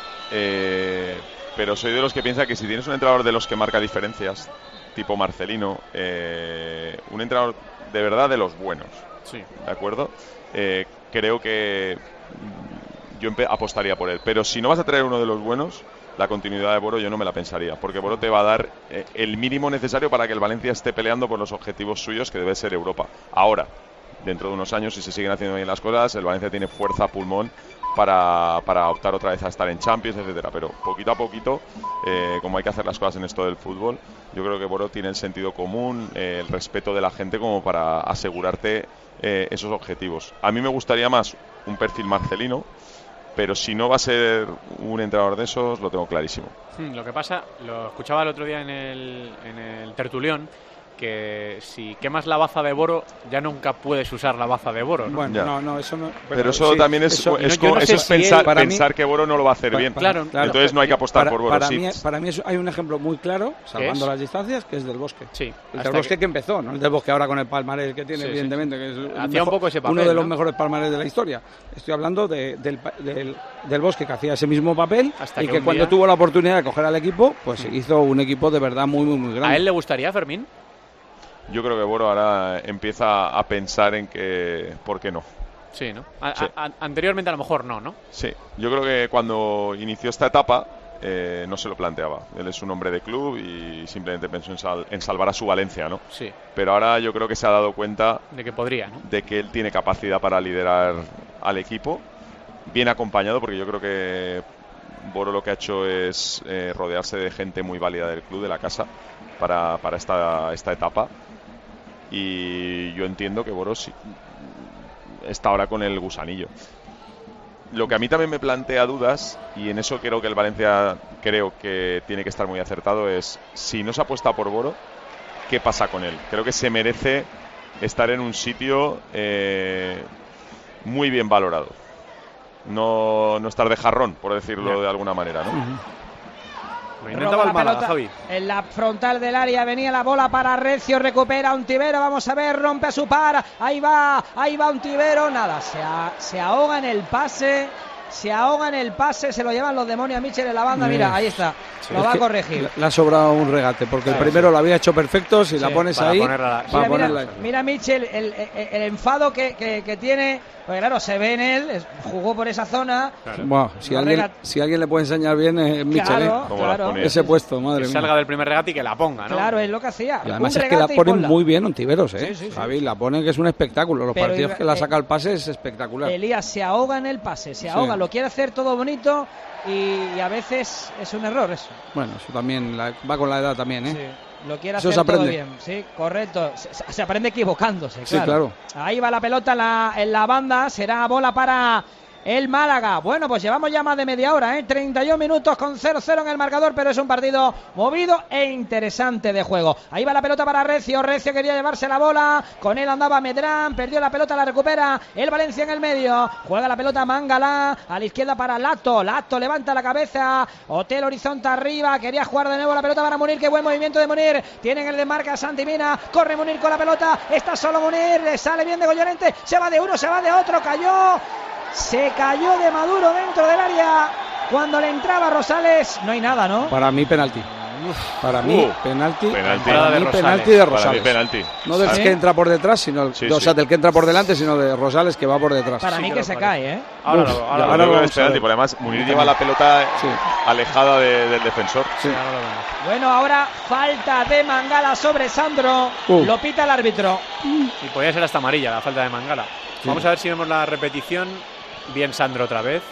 pero soy de los que piensa que si tienes un entrenador de los que marca diferencias, tipo Marcelino, un entrenador de verdad de los buenos, sí, ¿de acuerdo? Creo que yo apostaría por él. Pero si no vas a traer uno de los buenos, la continuidad de Boro yo no me la pensaría, porque Boro te va a dar el mínimo necesario para que el Valencia esté peleando por los objetivos suyos, que debe ser Europa. Ahora, dentro de unos años, si se siguen haciendo bien las cosas, el Valencia tiene fuerza, pulmón para optar otra vez a estar en Champions, etcétera. Pero poquito a poquito, como hay que hacer las cosas en esto del fútbol, yo creo que Boro tiene el sentido común, el respeto de la gente como para asegurarte esos objetivos. A mí me gustaría más un perfil Marcelino, pero si no va a ser un entrenador de esos, lo tengo clarísimo. Lo que pasa, lo escuchaba el otro día en el tertulión, que si quemas la baza de Boro, ya nunca puedes usar la baza de Boro, ¿no? Bueno, no, eso no. Pero eso sí, también es pensar que Boro no lo va a hacer bien. Claro. Entonces no hay que apostar por Boro. Para mí hay un ejemplo muy claro, salvando las distancias, que es Del Bosque. Sí. El Del Bosque que empezó, no el Del Bosque ahora con el palmarés que tiene, evidentemente, que es hacía un poco ese papel, uno de los mejores palmarés de la historia. Estoy hablando del Bosque, que hacía ese mismo papel y que cuando tuvo la oportunidad de coger al equipo, pues hizo un equipo de verdad muy, muy, muy grande. ¿A él le gustaría, Fermín? Yo creo que Boro ahora empieza a pensar en que, ¿por qué no? Sí, ¿no? Anteriormente a lo mejor no. Sí, yo creo que cuando inició esta etapa no se lo planteaba. Él es un hombre de club y simplemente pensó en salvar a su Valencia, ¿no? Sí. Pero ahora yo creo que se ha dado cuenta de que podría, ¿no? De que él tiene capacidad para liderar al equipo, bien acompañado, porque yo creo que Boro lo que ha hecho es rodearse de gente muy válida del club, de la casa, para esta etapa. Y yo entiendo que Boro sí está ahora con el gusanillo. Lo que a mí también me plantea dudas, y en eso creo que el Valencia tiene que estar muy acertado, es si no se apuesta por Boro, ¿qué pasa con él? Creo que se merece estar en un sitio muy bien valorado. No estar de jarrón, por decirlo de alguna manera, ¿no? Intentaba el Málaga, Javi. En la frontal del área venía la bola para Recio, recupera Ontivero, vamos a ver, rompe a su par, ahí va Ontivero, nada, se ahoga en el pase, se lo llevan los demonios a Michel en la banda, mira, ahí está, lo va a corregir. Le ha sobrado un regate, porque el primero lo había hecho perfecto, si la pones ahí, mira Michel, el enfado que tiene, porque claro, se ve en él, jugó por esa zona. Claro. Bueno, si alguien le puede enseñar bien es Michel, claro. Ese puesto, madre mía. Que salga del primer regate y que la ponga, ¿no? Claro, es lo que hacía. Y además es que la ponen muy bien Ontiveros, Sí. Javi, la ponen que es un espectáculo. Los partidos que la saca el pase es espectacular. Elías se ahoga en el pase, lo quiere hacer todo bonito y a veces es un error eso. Bueno, eso también va con la edad también, ¿eh? Sí. Lo quiere hacer todo bien, sí, correcto. Se aprende equivocándose, claro. Sí, claro. Ahí va la pelota en la banda, será bola para el Málaga. Bueno, pues llevamos ya más de media hora, 31 minutos con 0-0 en el marcador, pero es un partido movido e interesante de juego. Ahí va la pelota para Recio quería llevarse la bola, con él andaba Medrán, perdió la pelota, la recupera el Valencia en el medio, juega la pelota Mangala, a la izquierda para Lato levanta la cabeza, Hotel Horizonte arriba, quería jugar de nuevo la pelota para Munir, qué buen movimiento de Munir, tienen el desmarque a Santimina, corre Munir con la pelota, está solo Munir, le sale bien de Gollorente, se va de uno, se va de otro, se cayó de Maduro dentro del área cuando le entraba Rosales. No hay nada, ¿no? Para mí penalti. Para mí penalti de Rosales. Para mí penalti. No del que entra por detrás, sino del que entra por delante, sino de Rosales que va por detrás. Para mí que se cae, ¿eh? Ahora lo veo penalti, porque además Munir lleva la pelota alejada del defensor. Sí. Bueno, ahora falta de Mangala sobre Sandro. Lo pita el árbitro. Y podría ser hasta amarilla la falta de Mangala. Vamos a ver si vemos la repetición. Bien Sandro otra vez.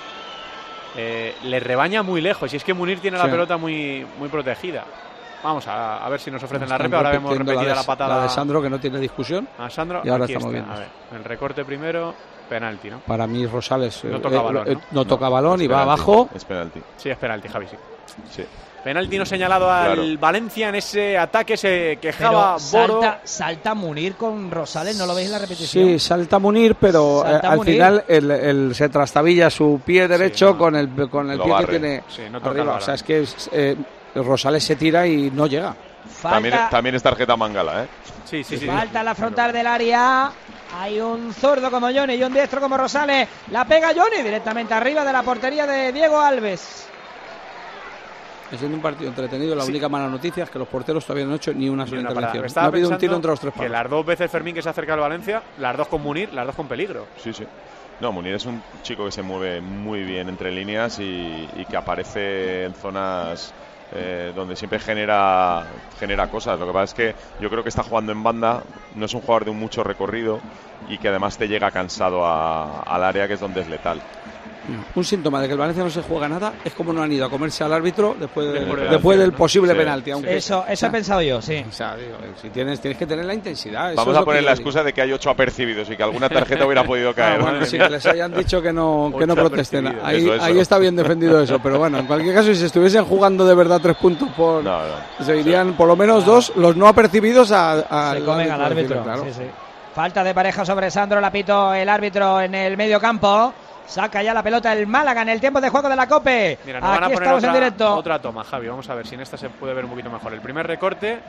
Le rebaña muy lejos. Y es que Munir tiene la pelota muy, muy protegida. Vamos a ver si nos ofrecen la repe. Ahora vemos repetida la patada. La de Sandro, que no tiene discusión. A Sandro, y ahora aquí estamos viendo. A ver, el recorte primero, penalti, ¿no? Para mí Rosales no toca balón, ¿no? No toca balón y va abajo. Es penalti. Sí, es penalti, Javi, sí. Penalti no señalado al Valencia en ese ataque, se quejaba Boro. Salta Munir con Rosales, ¿no lo veis en la repetición? Sí, salta Munir, pero al final se trastabilla su pie derecho con el pie barre. Que tiene arriba. O sea, es que Rosales se tira y no llega. También es tarjeta Mangala, ¿eh? Sí. Falta la frontal del área. Hay un zurdo como Johnny y un diestro como Rosales. La pega Johnny directamente arriba de la portería de Diego Alves. Es un partido entretenido. La única mala noticia es que los porteros todavía no han hecho ni una sola intervención. No ha habido un tiro entre los tres palos. Que las 2 veces Fermín que se acerca al Valencia, las 2 con Munir, las 2 con peligro. Sí. No, Munir es un chico que se mueve muy bien entre líneas y que aparece en zonas donde siempre genera cosas. Lo que pasa es que yo creo que está jugando en banda, no es un jugador de mucho recorrido y que además te llega cansado al área, que es donde es letal. Un síntoma de que el Valencia no se juega nada es como no han ido a comerse al árbitro después del posible penalti. Aunque eso he pensado yo, sí. O sea, digo, si tienes que tener la intensidad. Vamos a poner la excusa de que hay 8 apercibidos y que alguna tarjeta hubiera podido caer. Bueno, sí, que les hayan dicho que no protesten. Ahí está bien defendido eso. Pero bueno, en cualquier caso, si se estuviesen jugando de verdad 3 puntos se irían por lo menos 2 los no apercibidos se comen al árbitro. Claro. Sí. Falta de pareja sobre Sandro, la pitó el árbitro en el medio campo. Saca ya la pelota el Málaga en el tiempo de juego de la COPE. Mira, nos van a poner en directo. Otra toma, Javi. Vamos a ver si en esta se puede ver un poquito mejor. El primer recorte.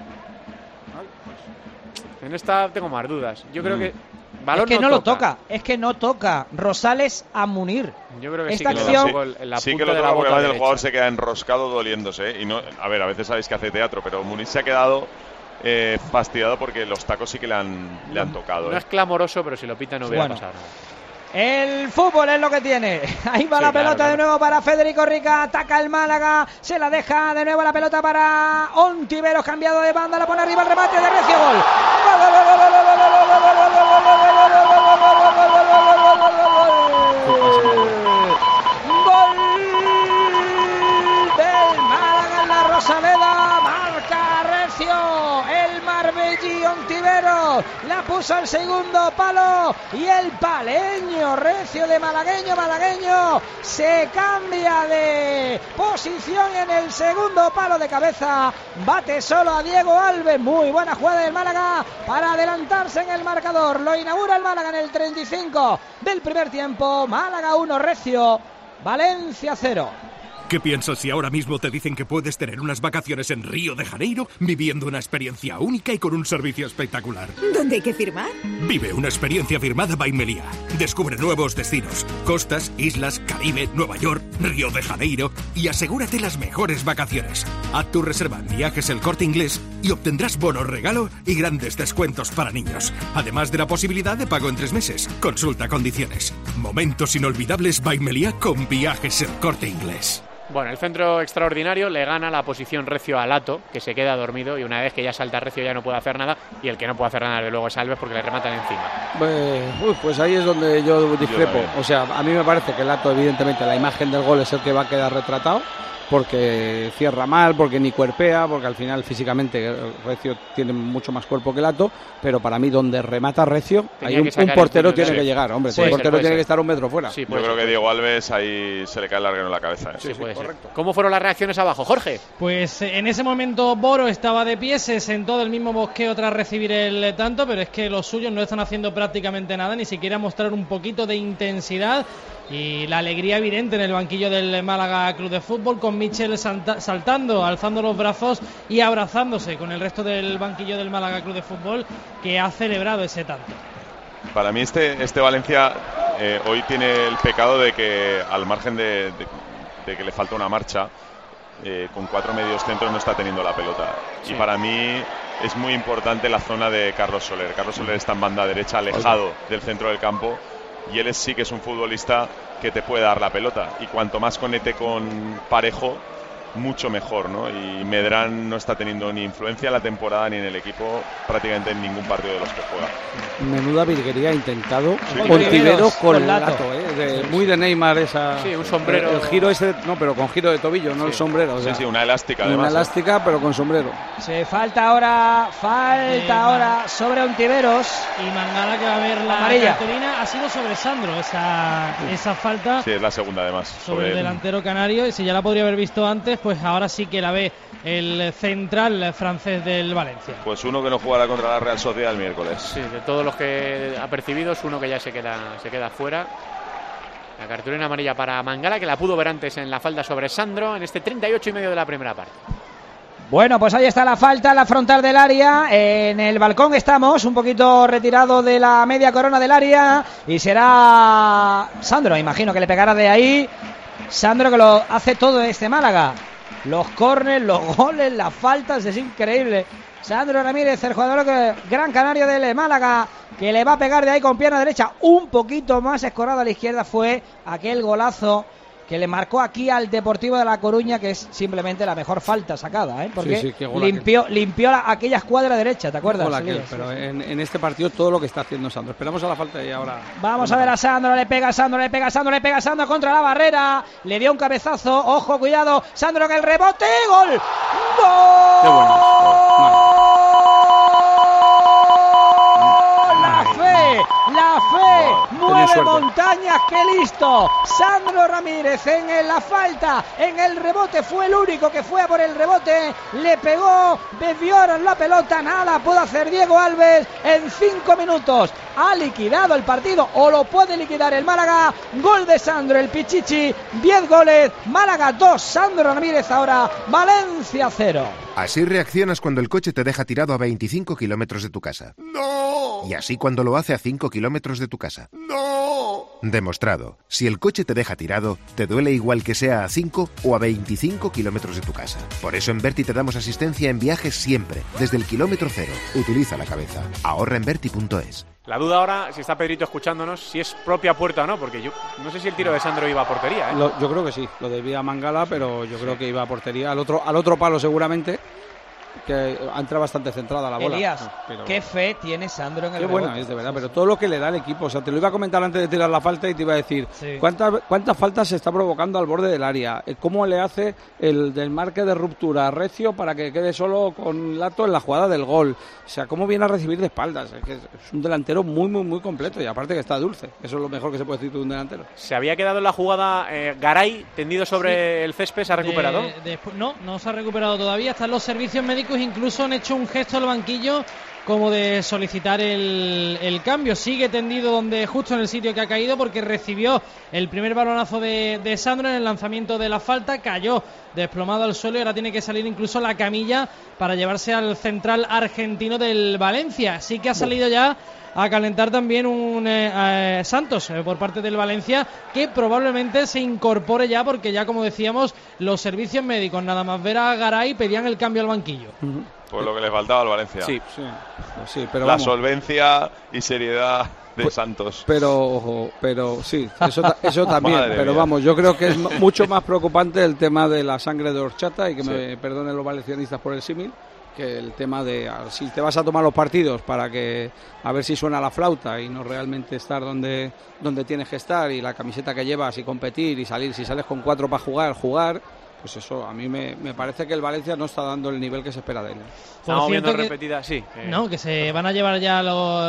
En esta tengo más dudas. Yo creo que balón es que no lo toca. Es que no toca Rosales a Munir. Yo creo que esta sí acción sí que lo toca, porque el jugador se queda enroscado doliéndose. Y no, a veces sabéis que hace teatro, pero Munir se ha quedado fastidiado porque los tacos sí que le han tocado. No es clamoroso, pero si lo pita no hubiera pasado nada. El fútbol es lo que tiene. Ahí va la pelota de nuevo para Federico Rica. Ataca el Málaga. Se la deja de nuevo la pelota para Ontiveros. Cambiado de banda. La pone arriba el remate de Recio. Gol. Gol del Málaga en la Rosaleda. Marca Recio. El Marbellí Ontiveros. La puso al segundo palo. Y el paleño Recio de malagueño se cambia de posición en el segundo palo de cabeza. Bate solo a Diego Alves. Muy buena jugada del Málaga para adelantarse en el marcador. Lo inaugura el Málaga en el 35 del primer tiempo. Málaga 1, Recio, Valencia 0. ¿Qué piensas si ahora mismo te dicen que puedes tener unas vacaciones en Río de Janeiro, viviendo una experiencia única y con un servicio espectacular? ¿Dónde hay que firmar? Vive una experiencia firmada by Meliá. Descubre nuevos destinos, costas, islas, Caribe, Nueva York, Río de Janeiro y asegúrate las mejores vacaciones. Haz tu reserva en Viajes El Corte Inglés y obtendrás bonos regalo y grandes descuentos para niños. Además de la posibilidad de pago en 3 meses. Consulta condiciones. Momentos inolvidables by Meliá con Viajes El Corte Inglés. Bueno, el centro extraordinario le gana la posición Recio a Lato, que se queda dormido, y una vez que ya salta Recio ya no puede hacer nada, y el que no puede hacer nada de luego es Alves porque le rematan encima. Pues ahí es donde yo discrepo. O sea, a mí me parece que Lato, evidentemente, la imagen del gol es el que va a quedar retratado, porque cierra mal, porque ni cuerpea, porque al final físicamente Recio tiene mucho más cuerpo que Lato, pero para mí donde remata Recio, hay un portero tiene que llegar, hombre, un portero tiene que estar 1 metro fuera. Sí, yo creo que Diego Alves ahí se le cae el larguero en la cabeza. Sí, puede ser. ¿Cómo fueron las reacciones abajo, Jorge? Pues en ese momento Boro estaba de pie, se sentó del mismo bosqueo tras recibir el tanto, pero es que los suyos no están haciendo prácticamente nada, ni siquiera mostrar un poquito de intensidad. Y la alegría evidente en el banquillo del Málaga Club de Fútbol, con Michel saltando, alzando los brazos y abrazándose con el resto del banquillo del Málaga Club de Fútbol, que ha celebrado ese tanto. Para mí este Valencia hoy tiene el pecado de que, al margen de que le falta una marcha, con 4 medios centros no está teniendo la pelota. Sí. Y para mí es muy importante la zona de Carlos Soler. Carlos Soler está en banda derecha, alejado del centro del campo. Y él sí que es un futbolista que te puede dar la pelota. Y cuanto más conecte con Parejo, mucho mejor, ¿no? Y Medrán no está teniendo ni influencia en la temporada ni en el equipo, prácticamente en ningún partido de los que juega. Menuda virguería ha intentado Ontiveros con Lato, muy de Neymar esa. Sí, un sombrero. El giro ese, no, pero con giro de tobillo, no el sombrero. O sea, sí, una elástica además. Una elástica, pero con sombrero. Se falta ahora sobre Ontiveros. Y Mangala, que va a ver la cartulina, ha sido sobre Sandro esa falta. Sí, es la segunda además. Sobre el delantero canario, y si ya la podría haber visto antes, pues ahora sí que la ve el central francés del Valencia. Pues uno que no jugará contra la Real Sociedad el miércoles. Sí, de todos los que ha percibido es uno que ya se queda fuera. La cartulina amarilla para Mangala, que la pudo ver antes en la falta sobre Sandro en este 38 y medio de la primera parte. Bueno, pues ahí está la falta, la frontal del área. En el balcón estamos, un poquito retirado de la media corona del área. Y será Sandro, imagino que le pegará de ahí. Sandro, que lo hace todo este Málaga. Los córners, los goles, las faltas, es increíble. Sandro Ramírez, el jugador gran canario del Málaga, que le va a pegar de ahí con pierna derecha. Un poquito más escorado a la izquierda fue aquel golazo que le marcó aquí al Deportivo de La Coruña, que es simplemente la mejor falta sacada, porque limpió aquella escuadra derecha, ¿te acuerdas? Pero en este partido todo lo que está haciendo Sandro. Esperamos a la falta y ahora... Vamos a ver a Sandro, le pega Sandro contra la barrera, le dio un cabezazo, ojo, cuidado, Sandro en el rebote, ¡gol! ¡Gol! ¡Qué bueno! La fe mueve montañas, qué listo. Sandro Ramírez en la falta, en el rebote, fue el único que fue a por el rebote, le pegó, desviaron la pelota, nada pudo hacer Diego Alves en 5 minutos. Ha liquidado el partido, o lo puede liquidar el Málaga. Gol de Sandro, el Pichichi, 10 goles, Málaga 2, Sandro Ramírez ahora, Valencia 0. Así reaccionas cuando el coche te deja tirado a 25 kilómetros de tu casa. ¡No! Y así cuando lo hace a 5 kilómetros de tu casa. ¡No! Demostrado. Si el coche te deja tirado, te duele igual que sea a 5 o a 25 kilómetros de tu casa. Por eso en Berti te damos asistencia en viajes siempre, desde el kilómetro cero. Utiliza la cabeza. Ahorra en Berti.es. La duda ahora, si está Pedrito escuchándonos, si es propia puerta o no, porque yo no sé si el tiro de Sandro iba a portería. Yo creo que sí, lo debía Mangala, pero yo creo que iba a portería. Al otro palo seguramente, que entra bastante centrada la bola. Elías, qué fe tiene Sandro en el rebote. Qué buena es, de verdad, pero todo lo que le da al equipo. O sea, te lo iba a comentar antes de tirar la falta y te iba a decir cuántas faltas se está provocando al borde del área, cómo le hace el del marque de ruptura a Recio para que quede solo con Lato en la jugada del gol. O sea, cómo viene a recibir de espaldas. Es que es un delantero muy, muy, muy completo y aparte que está dulce. Eso es lo mejor que se puede decir de un delantero. Se había quedado en la jugada Garay tendido sobre el césped, ¿se ha recuperado? No se ha recuperado todavía. Están los servicios médicos, incluso han hecho un gesto al banquillo como de solicitar el cambio. Sigue tendido justo en el sitio que ha caído, porque recibió el primer balonazo de Sandro en el lanzamiento de la falta, cayó desplomado al suelo y ahora tiene que salir incluso la camilla para llevarse al central argentino del Valencia. Sí que ha salido ya a calentar también un Santos por parte del Valencia, que probablemente se incorpore ya, porque ya, como decíamos, los servicios médicos, nada más ver a Garay, pedían el cambio al banquillo. Pues lo que le faltaba al Valencia. Sí, pero la solvencia y seriedad de Santos. Pero sí, eso también. Pero vamos, yo creo que es mucho más preocupante el tema de la sangre de horchata, y que me perdonen los valencianistas por el símil, que el tema de si te vas a tomar los partidos para que a ver si suena la flauta y no realmente estar donde tienes que estar, y la camiseta que llevas y competir y salir, si sales con 4 para jugar, pues eso a mí me parece que el Valencia no está dando el nivel que se espera de él. Estamos viendo repetidas, sí. No, que se van a llevar ya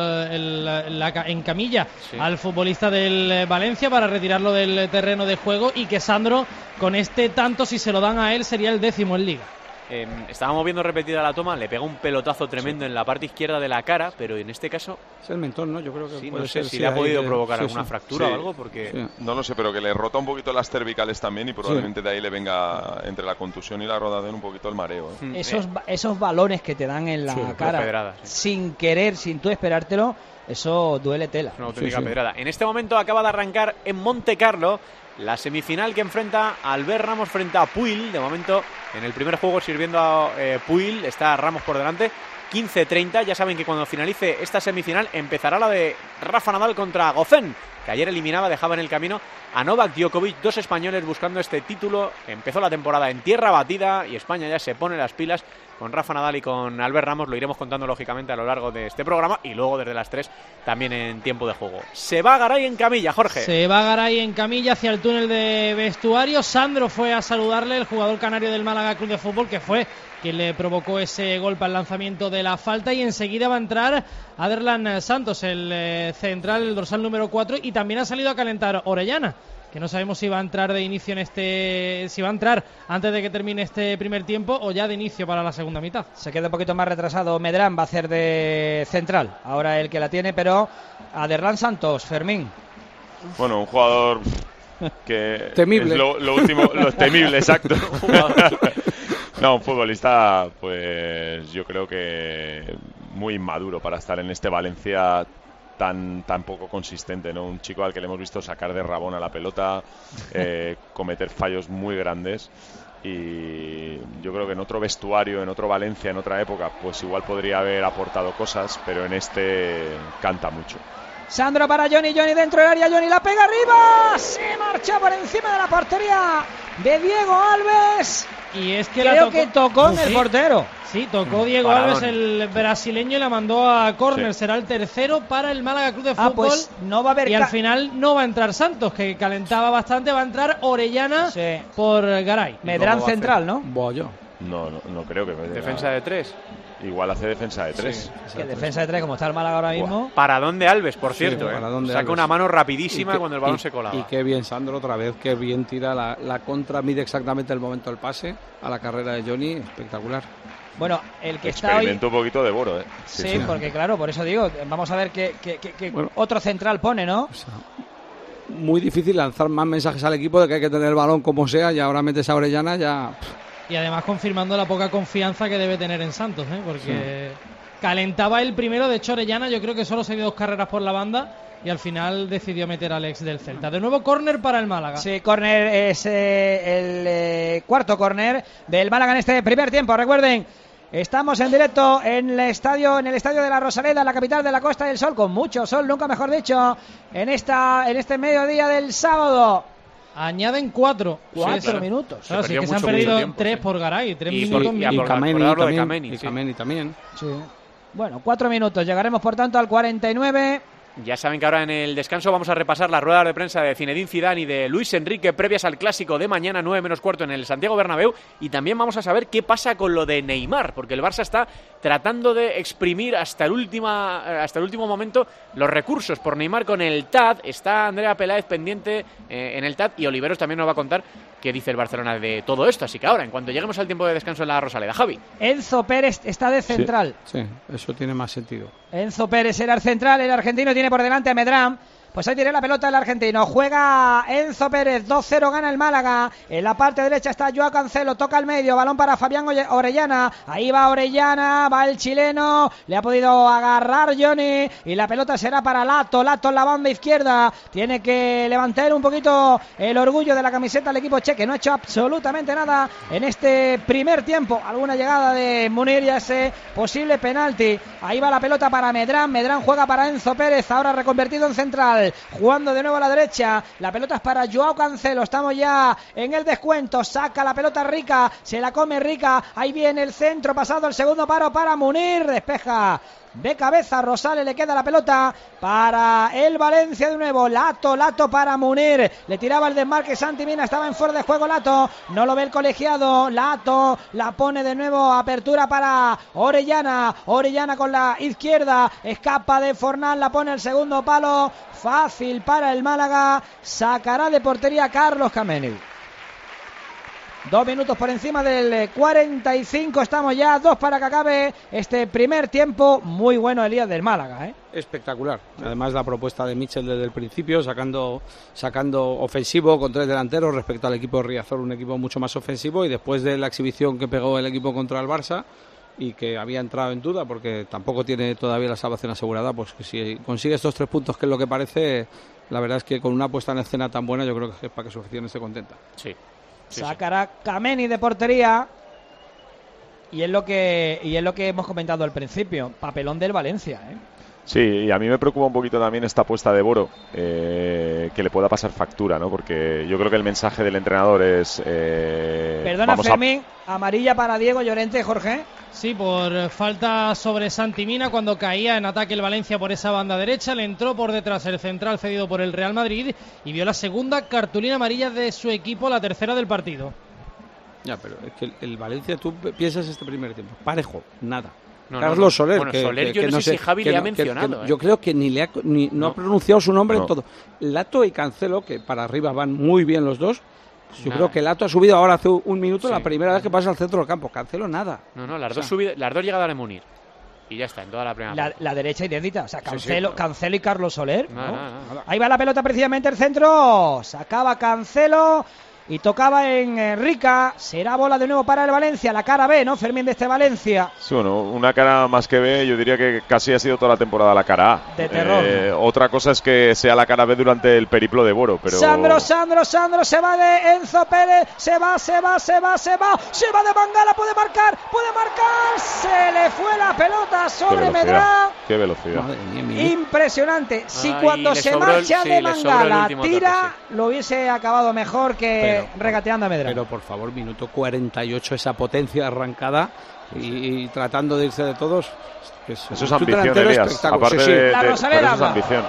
en camilla al futbolista del Valencia para retirarlo del terreno de juego, y que Sandro, con este tanto, si se lo dan a él, sería el 10º en Liga. Estábamos viendo repetida la toma, le pega un pelotazo tremendo en la parte izquierda de la cara, pero en este caso es el mentón, ¿no? Yo creo que no sé si le ha podido provocar alguna fractura o algo, porque no lo sé, pero que le rota un poquito las cervicales también, y probablemente de ahí le venga, entre la contusión y la rodadera, un poquito el mareo. Esos balones que te dan en la cara pedrada, sin querer, sin tú esperártelo, eso duele tela. Una auténtica pedrada. En este momento acaba de arrancar en Monte Carlo la semifinal que enfrenta a Albert Ramos frente a Puig. De momento, en el primer juego sirviendo a Puig, está Ramos por delante, 15-30. Ya saben que cuando finalice esta semifinal empezará la de Rafa Nadal contra Goffin, que ayer dejaba en el camino a Novak Djokovic, 2 españoles buscando este título. Empezó la temporada en tierra batida y España ya se pone las pilas con Rafa Nadal y con Albert Ramos. Lo iremos contando lógicamente a lo largo de este programa, y luego desde las 3 también en tiempo de juego. Se va Garay en camilla, Jorge. Se va Garay en camilla hacia el túnel de vestuario. Sandro fue a saludarle, el jugador canario del Málaga Club de Fútbol, que fue quien le provocó ese golpe al lanzamiento de la falta, y enseguida va a entrar Aderlan Santos, el central, el dorsal número 4, y también ha salido a calentar Orellana, que no sabemos si va a entrar de inicio si va a entrar antes de que termine este primer tiempo o ya de inicio para la segunda mitad. Se queda un poquito más retrasado Medrán, va a hacer de central, ahora el que la tiene, pero Aderlan Santos, Fermín. Bueno, un jugador que temible. Es lo último, lo temible, exacto. No, un futbolista, pues yo creo que muy inmaduro para estar en este Valencia tan poco consistente, ¿no? Un chico al que le hemos visto sacar de rabón a la pelota, cometer fallos muy grandes, y yo creo que en otro vestuario, en otro Valencia, en otra época, pues igual podría haber aportado cosas, pero en este canta mucho. Sandro para Johnny dentro del área, Johnny la pega arriba, se marcha por encima de la portería de Diego Alves. Y es que creo que tocó en el portero. Sí, tocó Diego Alves, el brasileño, y la mandó a córner. Sí. Será el tercero para el Málaga Club de Fútbol. Pues no va a haber y al final no va a entrar Santos, que calentaba bastante. Va a entrar Orellana por Garay. Medrán central, ¿no? No creo que defensa de 3. Igual hace defensa de 3. Sí, que defensa de 3, como está el Málaga ahora mismo. Paradón de Alves, por cierto. Sí, Saca Alves. una mano rapidísima cuando el balón se colaba. Y qué bien Sandro otra vez, qué bien tira la contra, mide exactamente el momento del pase a la carrera de Johnny, espectacular. Bueno, el que está hoy... un poquito de Boro, Sí, porque claro, por eso digo, vamos a ver qué otro central pone, ¿no? O sea, muy difícil lanzar más mensajes al equipo de que hay que tener el balón como sea, y ahora metes a Orellana ya... Y además confirmando la poca confianza que debe tener en Santos, porque calentaba el primero. De hecho, Orellana yo creo que solo se dio 2 carreras por la banda y al final decidió meter a Alex del Celta. De nuevo córner para el Málaga. Sí, córner es el cuarto córner del Málaga en este primer tiempo. Recuerden, estamos en directo en el estadio de la Rosaleda, la capital de la Costa del Sol, con mucho sol, nunca mejor dicho, en este mediodía del sábado. Añaden 4 minutos. Claro, sí que se han perdido 3 por Garay, 3 minutos. Y Kameni también. Sí. Bueno, 4 minutos. Llegaremos, por tanto, al 49. Ya saben que ahora en el descanso vamos a repasar las ruedas de prensa de Zinedine Zidane y de Luis Enrique previas al clásico de mañana 9:45 en el Santiago Bernabéu, y también vamos a saber qué pasa con lo de Neymar, porque el Barça está tratando de exprimir hasta el último momento los recursos por Neymar con el TAD. Está Andrea Peláez pendiente en el TAD, y Oliveros también nos va a contar qué dice el Barcelona de todo esto. Así que ahora, en cuanto lleguemos al tiempo de descanso en la Rosaleda, Javi. Enzo Pérez está de central. Sí, eso tiene más sentido. Enzo Pérez era el central, el argentino tiene por delante a Medrán. Pues ahí tiene la pelota el argentino, juega Enzo Pérez, 2-0 gana el Málaga. En la parte derecha está Joao Cancelo, toca al medio, balón para Fabián Orellana. Ahí va Orellana, va el chileno, le ha podido agarrar Johnny, y la pelota será para Lato en la banda izquierda. Tiene que levantar un poquito el orgullo de la camiseta del equipo cheque, no ha hecho absolutamente nada en este primer tiempo. Alguna llegada de Munir y ese posible penalti. Ahí va la pelota para Medrán juega para Enzo Pérez, ahora reconvertido en central, jugando de nuevo a la derecha. La pelota es para Joao Cancelo, estamos ya en el descuento, saca la pelota Rica, se la come Rica, ahí viene el centro, pasado el segundo paro para Munir, despeja de cabeza Rosales, le queda la pelota para el Valencia de nuevo. Lato para Munir, le tiraba el desmarque Santi Mina, estaba en fuera de juego Lato, no lo ve el colegiado. Lato la pone de nuevo, apertura para Orellana con la izquierda, escapa de Fornal, la pone el segundo palo, fácil para el Málaga, sacará de portería Carlos Kameni. 2 minutos por encima del 45, estamos ya 2 para que acabe este primer tiempo. Muy bueno Elías del Málaga, Espectacular. Además la propuesta de Michel desde el principio, sacando ofensivo con 3 delanteros respecto al equipo de Riazor, un equipo mucho más ofensivo, y después de la exhibición que pegó el equipo contra el Barça y que había entrado en duda porque tampoco tiene todavía la salvación asegurada, pues que si consigue estos 3 puntos, que es lo que parece, la verdad es que con una puesta en escena tan buena, yo creo que es para que su afición esté contenta. Sí. Sacará Kameni de portería, y es lo que hemos comentado al principio, papelón del Valencia, Sí, y a mí me preocupa un poquito también esta apuesta de Boro, que le pueda pasar factura, ¿no? Porque yo creo que el mensaje del entrenador es... Perdona, Fermín, amarilla para Diego Llorente, Jorge. Sí, por falta sobre Santi Mina cuando caía en ataque el Valencia por esa banda derecha. Le entró por detrás el central cedido por el Real Madrid y vio la segunda cartulina amarilla de su equipo, la tercera del partido. Ya, pero es que el Valencia, tú piensas este primer tiempo, parejo, nada. Carlos Soler. Bueno, Soler yo no sé si Javi le ha mencionado. Yo creo que no ha pronunciado su nombre en todo. Lato y Cancelo, que para arriba van muy bien los dos. Yo creo que Lato ha subido ahora hace un minuto, la primera vez que pasa al centro del campo. Cancelo nada. No, las dos llegadas de Munir. Y ya está, en toda la primera. La derecha idéntica, o sea, Cancelo y Carlos Soler. Ahí va la pelota precisamente el centro. Sacaba Cancelo y tocaba en Rica. Será bola de nuevo para el Valencia, la cara B, ¿no, Fermín, de este Valencia? Sí, bueno, una cara más que B, yo diría que casi ha sido toda la temporada la cara A. De terror. Otra cosa es que sea la cara B durante el periplo de Boro, pero... Sandro, se va de Enzo Pérez, se va de Mangala, puede marcar, se le fue la pelota sobre Medrán. Qué velocidad. Impresionante. Si cuando se marcha de Mangala tira, lo hubiese acabado mejor que regateando a Medrán. Pero por favor, minuto 48, esa potencia arrancada y tratando de irse de todos. Eso es ambición, Elías. Aparte de eso es ambición.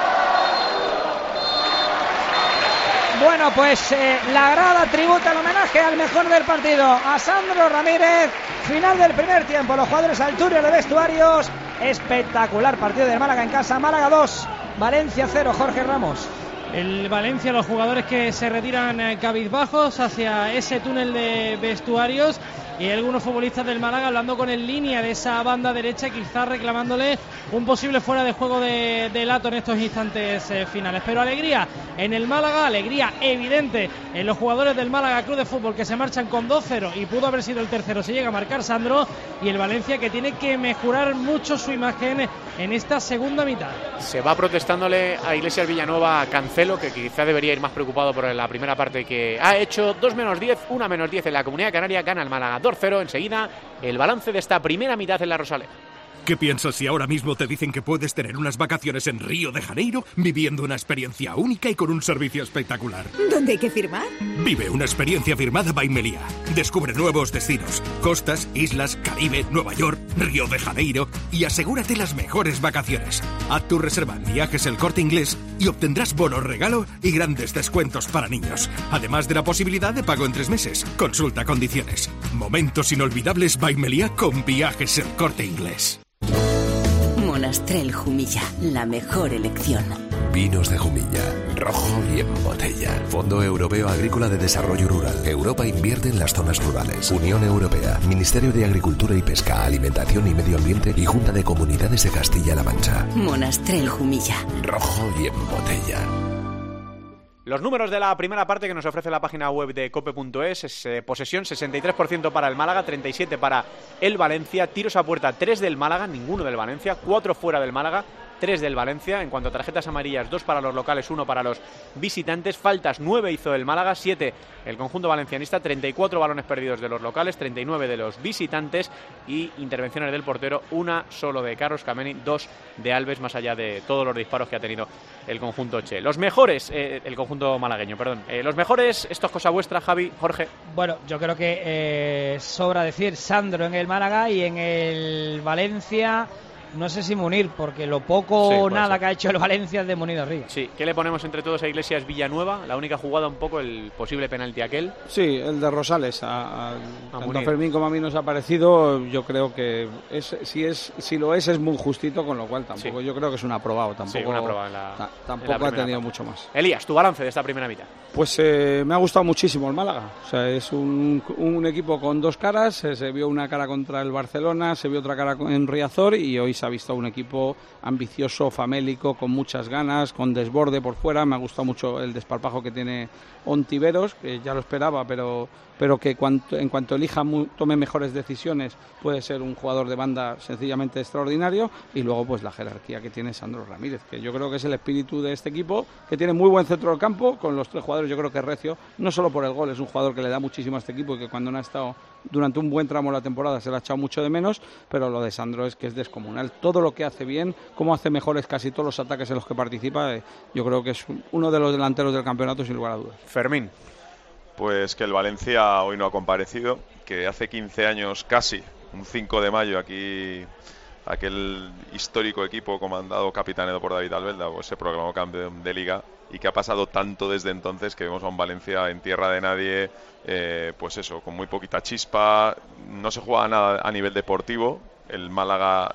Bueno, pues la grada tributa el homenaje al mejor del partido, a Sandro Ramírez. Final del primer tiempo, los jugadores al túnel de vestuarios. Espectacular partido del Málaga en casa. Málaga 2, Valencia 0, Jorge Ramos. El Valencia, los jugadores que se retiran cabizbajos hacia ese túnel de vestuarios, y algunos futbolistas del Málaga hablando con el línea de esa banda derecha, quizás reclamándole un posible fuera de juego de Lato en estos instantes finales. Pero alegría en el Málaga, alegría evidente en los jugadores del Málaga Club de Fútbol, que se marchan con 2-0 y pudo haber sido el tercero si llega a marcar Sandro, y el Valencia que tiene que mejorar mucho su imagen en esta segunda mitad. Se va protestándole a Iglesias Villanueva a Cancelo, que quizá debería ir más preocupado por la primera parte, que ha hecho 2-10, 1-10 en la Comunidad Canaria. Gana el Málaga 2-0. Enseguida el balance de esta primera mitad en la Rosaleda. ¿Qué piensas si ahora mismo te dicen que puedes tener unas vacaciones en Río de Janeiro, viviendo una experiencia única y con un servicio espectacular? ¿Dónde hay que firmar? Vive una experiencia firmada by Meliá. Descubre nuevos destinos, costas, islas, Caribe, Nueva York, Río de Janeiro, y asegúrate las mejores vacaciones. Haz tu reserva en Viajes El Corte Inglés y obtendrás bonos regalo y grandes descuentos para niños, además de la posibilidad de pago en 3 meses. Consulta condiciones. Momentos inolvidables by Meliá con Viajes El Corte Inglés. Monastrell Jumilla, la mejor elección. Vinos de Jumilla, rojo y en botella. Fondo Europeo Agrícola de Desarrollo Rural. Europa invierte en las zonas rurales. Unión Europea, Ministerio de Agricultura y Pesca, Alimentación y Medio Ambiente y Junta de Comunidades de Castilla-La Mancha. Monastrell Jumilla, rojo y en botella. Los números de la primera parte que nos ofrece la página web de cope.es es posesión 63% para el Málaga, 37% para el Valencia, tiros a puerta 3 del Málaga, ninguno del Valencia, 4 fuera del Málaga, 3 del Valencia. En cuanto a tarjetas amarillas, 2 para los locales, 1 para los visitantes. Faltas 9 hizo el Málaga, 7 el conjunto valencianista, 34 balones perdidos de los locales, 39 de los visitantes, y intervenciones del portero, 1 solo de Carlos Kameni, 2 de Alves, más allá de todos los disparos que ha tenido el conjunto Che. Los mejores, el conjunto malagueño, perdón. Los mejores, esto es cosa vuestra, Javi, Jorge. Bueno, yo creo que sobra decir Sandro en el Málaga, y en el Valencia no sé si Munir, porque lo poco o nada que ha hecho el Valencia es de Munir arriba. Sí, ¿qué le ponemos entre todos a Iglesias Villanueva? La única jugada, un poco el posible penalti aquel. Sí, el de Rosales. Tanto a Fermín como a mí nos ha parecido. Yo creo que si lo es muy justito, con lo cual tampoco. Sí. Yo creo que es un aprobado. Tampoco, sí, un aprobado tampoco ha tenido mucho más. Elías, tu balance de esta primera mitad. Pues me ha gustado muchísimo el Málaga. O sea, es un equipo con dos caras. Se vio una cara contra el Barcelona, se vio otra cara en Riazor, y hoy se ha visto un equipo ambicioso, famélico, con muchas ganas, con desborde por fuera. Me ha gustado mucho el desparpajo que tiene Ontiveros, que ya lo esperaba, pero que en cuanto elija tome mejores decisiones, puede ser un jugador de banda sencillamente extraordinario. Y luego pues la jerarquía que tiene Sandro Ramírez, que yo creo que es el espíritu de este equipo, que tiene muy buen centro del campo, con los 3 jugadores. Yo creo que Recio, no solo por el gol, es un jugador que le da muchísimo a este equipo, y que cuando no ha estado durante un buen tramo de la temporada se le ha echado mucho de menos, pero lo de Sandro es que es descomunal. Todo lo que hace bien, cómo hace mejores casi todos los ataques en los que participa, yo creo que es uno de los delanteros del campeonato sin lugar a dudas. Fermín. Pues que el Valencia hoy no ha comparecido, que hace 15 años casi, un 5 de mayo aquí, aquel histórico equipo comandado, capitaneado por David Albelda, pues se proclamó campeón de Liga, y que ha pasado tanto desde entonces que vemos a un Valencia en tierra de nadie, pues eso, con muy poquita chispa. No se juega nada a nivel deportivo, el Málaga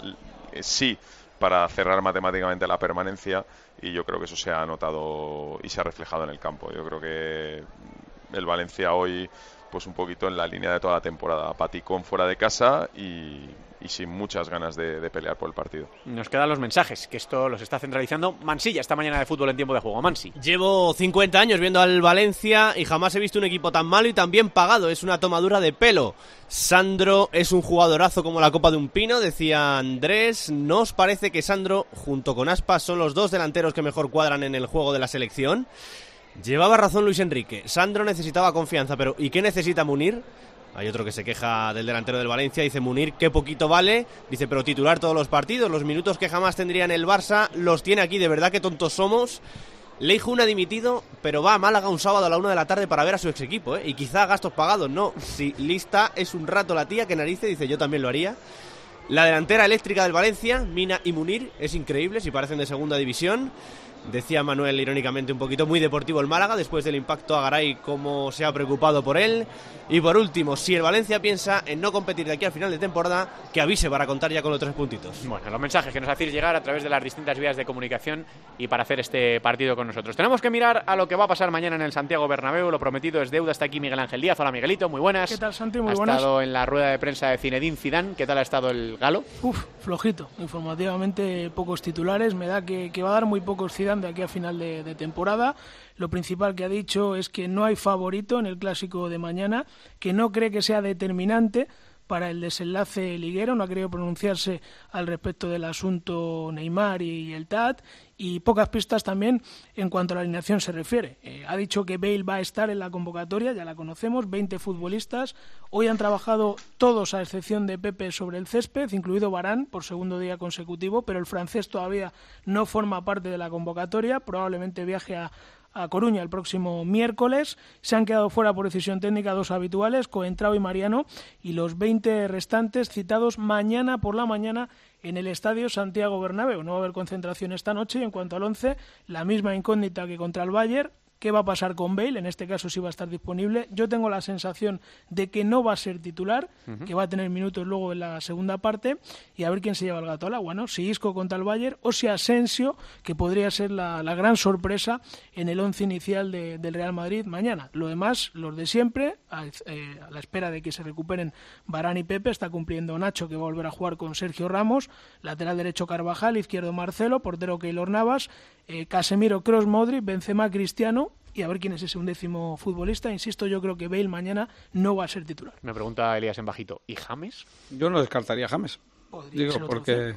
sí para cerrar matemáticamente la permanencia, y yo creo que eso se ha notado y se ha reflejado en el campo. Yo creo que el Valencia hoy, pues un poquito en la línea de toda la temporada, paticón fuera de casa y sin muchas ganas de pelear por el partido. Nos quedan los mensajes, que esto los está centralizando Mansilla esta mañana de Fútbol en Tiempo de Juego. Mansi. Llevo 50 años viendo al Valencia y jamás he visto un equipo tan malo y tan bien pagado. Es una tomadura de pelo. Sandro es un jugadorazo como la copa de un pino, decía Andrés. ¿No os parece que Sandro junto con Aspas son los dos delanteros que mejor cuadran en el juego de la selección? Llevaba razón Luis Enrique. Sandro necesitaba confianza, pero ¿y qué necesita Munir? Hay otro que se queja del delantero del Valencia, dice Munir, qué poquito vale, dice, pero titular todos los partidos, los minutos que jamás tendría en el Barça, los tiene aquí, de verdad que tontos somos. Leijun ha dimitido, pero va a Málaga un sábado a la 1 de la tarde para ver a su ex equipo, y quizá gastos pagados, no, si lista es un rato la tía, que narices, dice, yo también lo haría. La delantera eléctrica del Valencia, Mina y Munir, es increíble, si parecen de segunda división. Decía Manuel irónicamente un poquito muy deportivo el Málaga después del impacto a Garay, cómo se ha preocupado por él. Y por último, si el Valencia piensa en no competir de aquí al final de temporada, que avise para contar ya con los 3 puntitos. Bueno, los mensajes que nos hacéis llegar a través de las distintas vías de comunicación y para hacer este partido con nosotros. Tenemos que mirar a lo que va a pasar mañana en el Santiago Bernabéu, lo prometido es deuda. Está aquí Miguel Ángel Díaz. Hola Miguelito, muy buenas. ¿Qué tal, Santi? Muy Ha buenas. estado en la rueda de prensa de Zinedine Zidane. ¿Qué tal ha estado el galo? Flojito, informativamente pocos titulares, me da que va a dar muy pocos Zidane de aquí a final de temporada. Lo principal que ha dicho es que no hay favorito en el clásico de mañana, que no cree que sea determinante para el desenlace liguero, no ha querido pronunciarse al respecto del asunto Neymar y el TAT, y pocas pistas también en cuanto a la alineación se refiere. Ha dicho que Bale va a estar en la convocatoria, ya la conocemos, 20 futbolistas. Hoy han trabajado todos a excepción de Pepe sobre el césped, incluido Varane por segundo día consecutivo, pero el francés todavía no forma parte de la convocatoria, probablemente viaje a Coruña el próximo miércoles. Se han quedado fuera por decisión técnica 2 habituales, Coentrao y Mariano, y los 20 restantes citados mañana por la mañana en el Estadio Santiago Bernabéu. No va a haber concentración esta noche, y en cuanto al 11, la misma incógnita que contra el Bayern. ¿Qué va a pasar con Bale? En este caso sí va a estar disponible. Yo tengo la sensación de que no va a ser titular, que va a tener minutos luego en la segunda parte, y a ver quién se lleva el gato al agua, ¿no? Si Isco contra el Bayern o si Asensio, que podría ser la gran sorpresa en el 11 inicial del Real Madrid mañana. Lo demás, los de siempre, a la espera de que se recuperen Varane y Pepe. Está cumpliendo Nacho, que va a volver a jugar con Sergio Ramos, lateral derecho Carvajal, izquierdo Marcelo, portero Keylor Navas, Casemiro, Kroos, Modric, Benzema, Cristiano, y a ver quién es ese 11º futbolista. Insisto, yo creo que Bale mañana no va a ser titular. Me pregunta Elías en bajito, ¿y James? Yo no descartaría a James. Digo, porque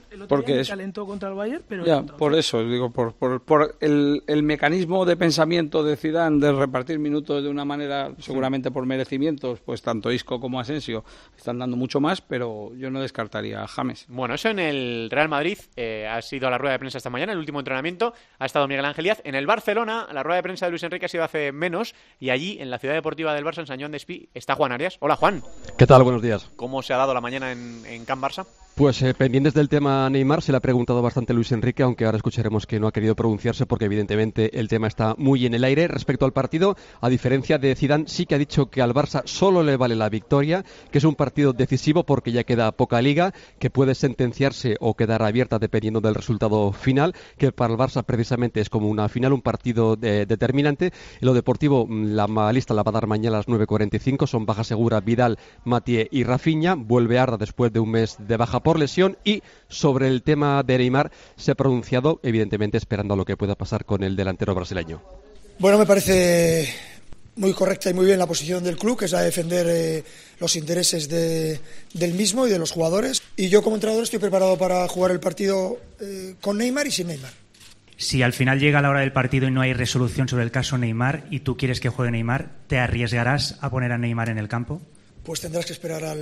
es calentó contra el Bayern, pero ya, por eso digo, por el mecanismo de pensamiento de Zidane de repartir minutos de una manera, seguramente por merecimientos, pues tanto Isco como Asensio están dando mucho más, pero yo no descartaría a James. Bueno, eso en el Real Madrid ha sido la rueda de prensa esta mañana, el último entrenamiento ha estado Miguel Ángel Díaz. En el Barcelona, la rueda de prensa de Luis Enrique ha sido hace menos, y allí en la ciudad deportiva del Barça, en Sant Joan d'Espí, está Juan Arias. Hola Juan. ¿Qué tal? Buenos días. ¿Cómo se ha dado la mañana en Can Barça? Pues pendientes del tema Neymar, se le ha preguntado bastante Luis Enrique, aunque ahora escucharemos que no ha querido pronunciarse porque evidentemente el tema está muy en el aire. Respecto al partido, a diferencia de Zidane, sí que ha dicho que al Barça solo le vale la victoria, que es un partido decisivo porque ya queda poca liga, que puede sentenciarse o quedar abierta dependiendo del resultado final, que para el Barça precisamente es como una final, un partido determinante. En lo deportivo, la lista la va a dar mañana a las 9:45, son baja segura Vidal, Mathieu y Rafinha, vuelve Arda después de un mes de baja por lesión, y sobre el tema de Neymar se ha pronunciado, evidentemente esperando a lo que pueda pasar con el delantero brasileño. Bueno, me parece muy correcta y muy bien la posición del club, que es la de defender los intereses del mismo y de los jugadores, y yo como entrenador estoy preparado para jugar el partido con Neymar y sin Neymar. Si al final llega la hora del partido y no hay resolución sobre el caso Neymar y tú quieres que juegue Neymar, ¿te arriesgarás a poner a Neymar en el campo? Pues tendrás que esperar a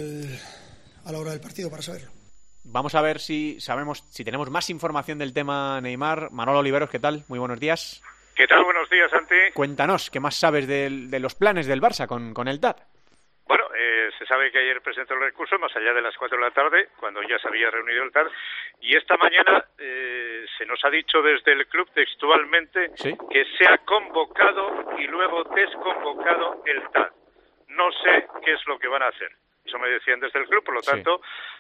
la hora del partido para saberlo. Vamos a ver si tenemos más información del tema Neymar. Manolo Oliveros, ¿qué tal? Muy buenos días. ¿Qué tal? Buenos días, Santi. Cuéntanos, ¿qué más sabes de los planes del Barça con el TAT? Bueno, se sabe que ayer presentó el recurso más allá de las 4 de la tarde, cuando ya se había reunido el TAT, y esta mañana se nos ha dicho desde el club textualmente que se ha convocado y luego desconvocado el TAT. No sé qué es lo que van a hacer. Eso me decían desde el club, por lo tanto,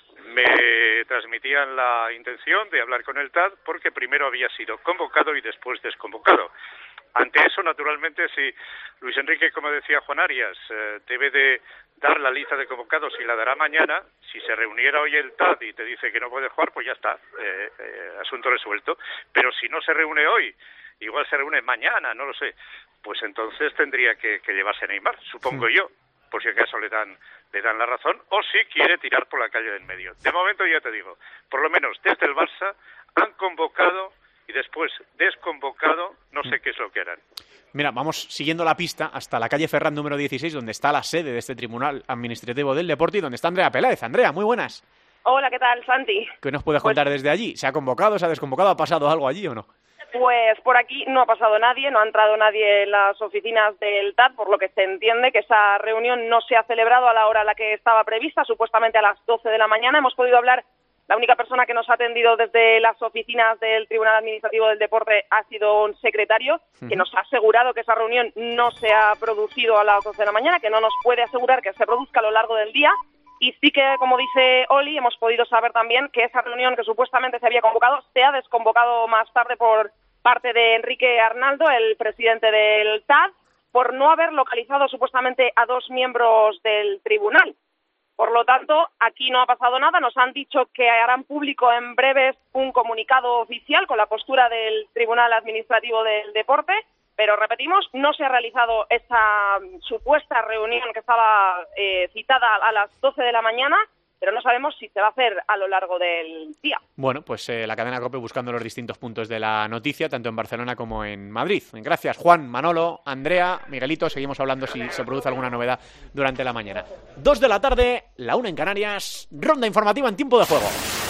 me transmitían la intención de hablar con el TAD porque primero había sido convocado y después desconvocado. Ante eso, naturalmente, si Luis Enrique, como decía Juan Arias, debe de dar la lista de convocados y la dará mañana, si se reuniera hoy el TAD y te dice que no puede jugar, pues ya está, asunto resuelto. Pero si no se reúne hoy, igual se reúne mañana, no lo sé, pues entonces tendría que llevarse a Neymar, supongo yo, por si acaso le dan la razón, o si quiere tirar por la calle del medio. De momento ya te digo, por lo menos desde el Barça han convocado y después desconvocado, no sé qué es lo que harán. Mira, vamos siguiendo la pista hasta la calle Ferran número 16, donde está la sede de este Tribunal Administrativo del Deporte y donde está Andrea Peláez. Andrea, muy buenas. Hola, ¿qué tal, Santi? ¿Qué nos puedes contar desde allí? ¿Se ha convocado, se ha desconvocado, ha pasado algo allí o no? Pues por aquí no ha pasado nadie, no ha entrado nadie en las oficinas del TAD, por lo que se entiende que esa reunión no se ha celebrado a la hora a la que estaba prevista, supuestamente a las 12 de la mañana. Hemos podido hablar. La única persona que nos ha atendido desde las oficinas del Tribunal Administrativo del Deporte ha sido un secretario que nos ha asegurado que esa reunión no se ha producido a las 12 de la mañana, que no nos puede asegurar que se produzca a lo largo del día. Y sí que, como dice Oli, hemos podido saber también que esa reunión que supuestamente se había convocado se ha desconvocado más tarde por parte de Enrique Arnaldo, el presidente del TAD, por no haber localizado supuestamente a 2 miembros del tribunal. Por lo tanto, aquí no ha pasado nada. Nos han dicho que harán público en breves un comunicado oficial con la postura del Tribunal Administrativo del Deporte, pero repetimos, no se ha realizado esa supuesta reunión que estaba citada a las 12 de la mañana, pero no sabemos si se va a hacer a lo largo del día. Bueno, pues la cadena COPE buscando los distintos puntos de la noticia, tanto en Barcelona como en Madrid. Gracias, Juan, Manolo, Andrea, Miguelito. Seguimos hablando si se produce alguna novedad durante la mañana. 2 de la tarde, la 1 en Canarias, ronda informativa en tiempo de juego.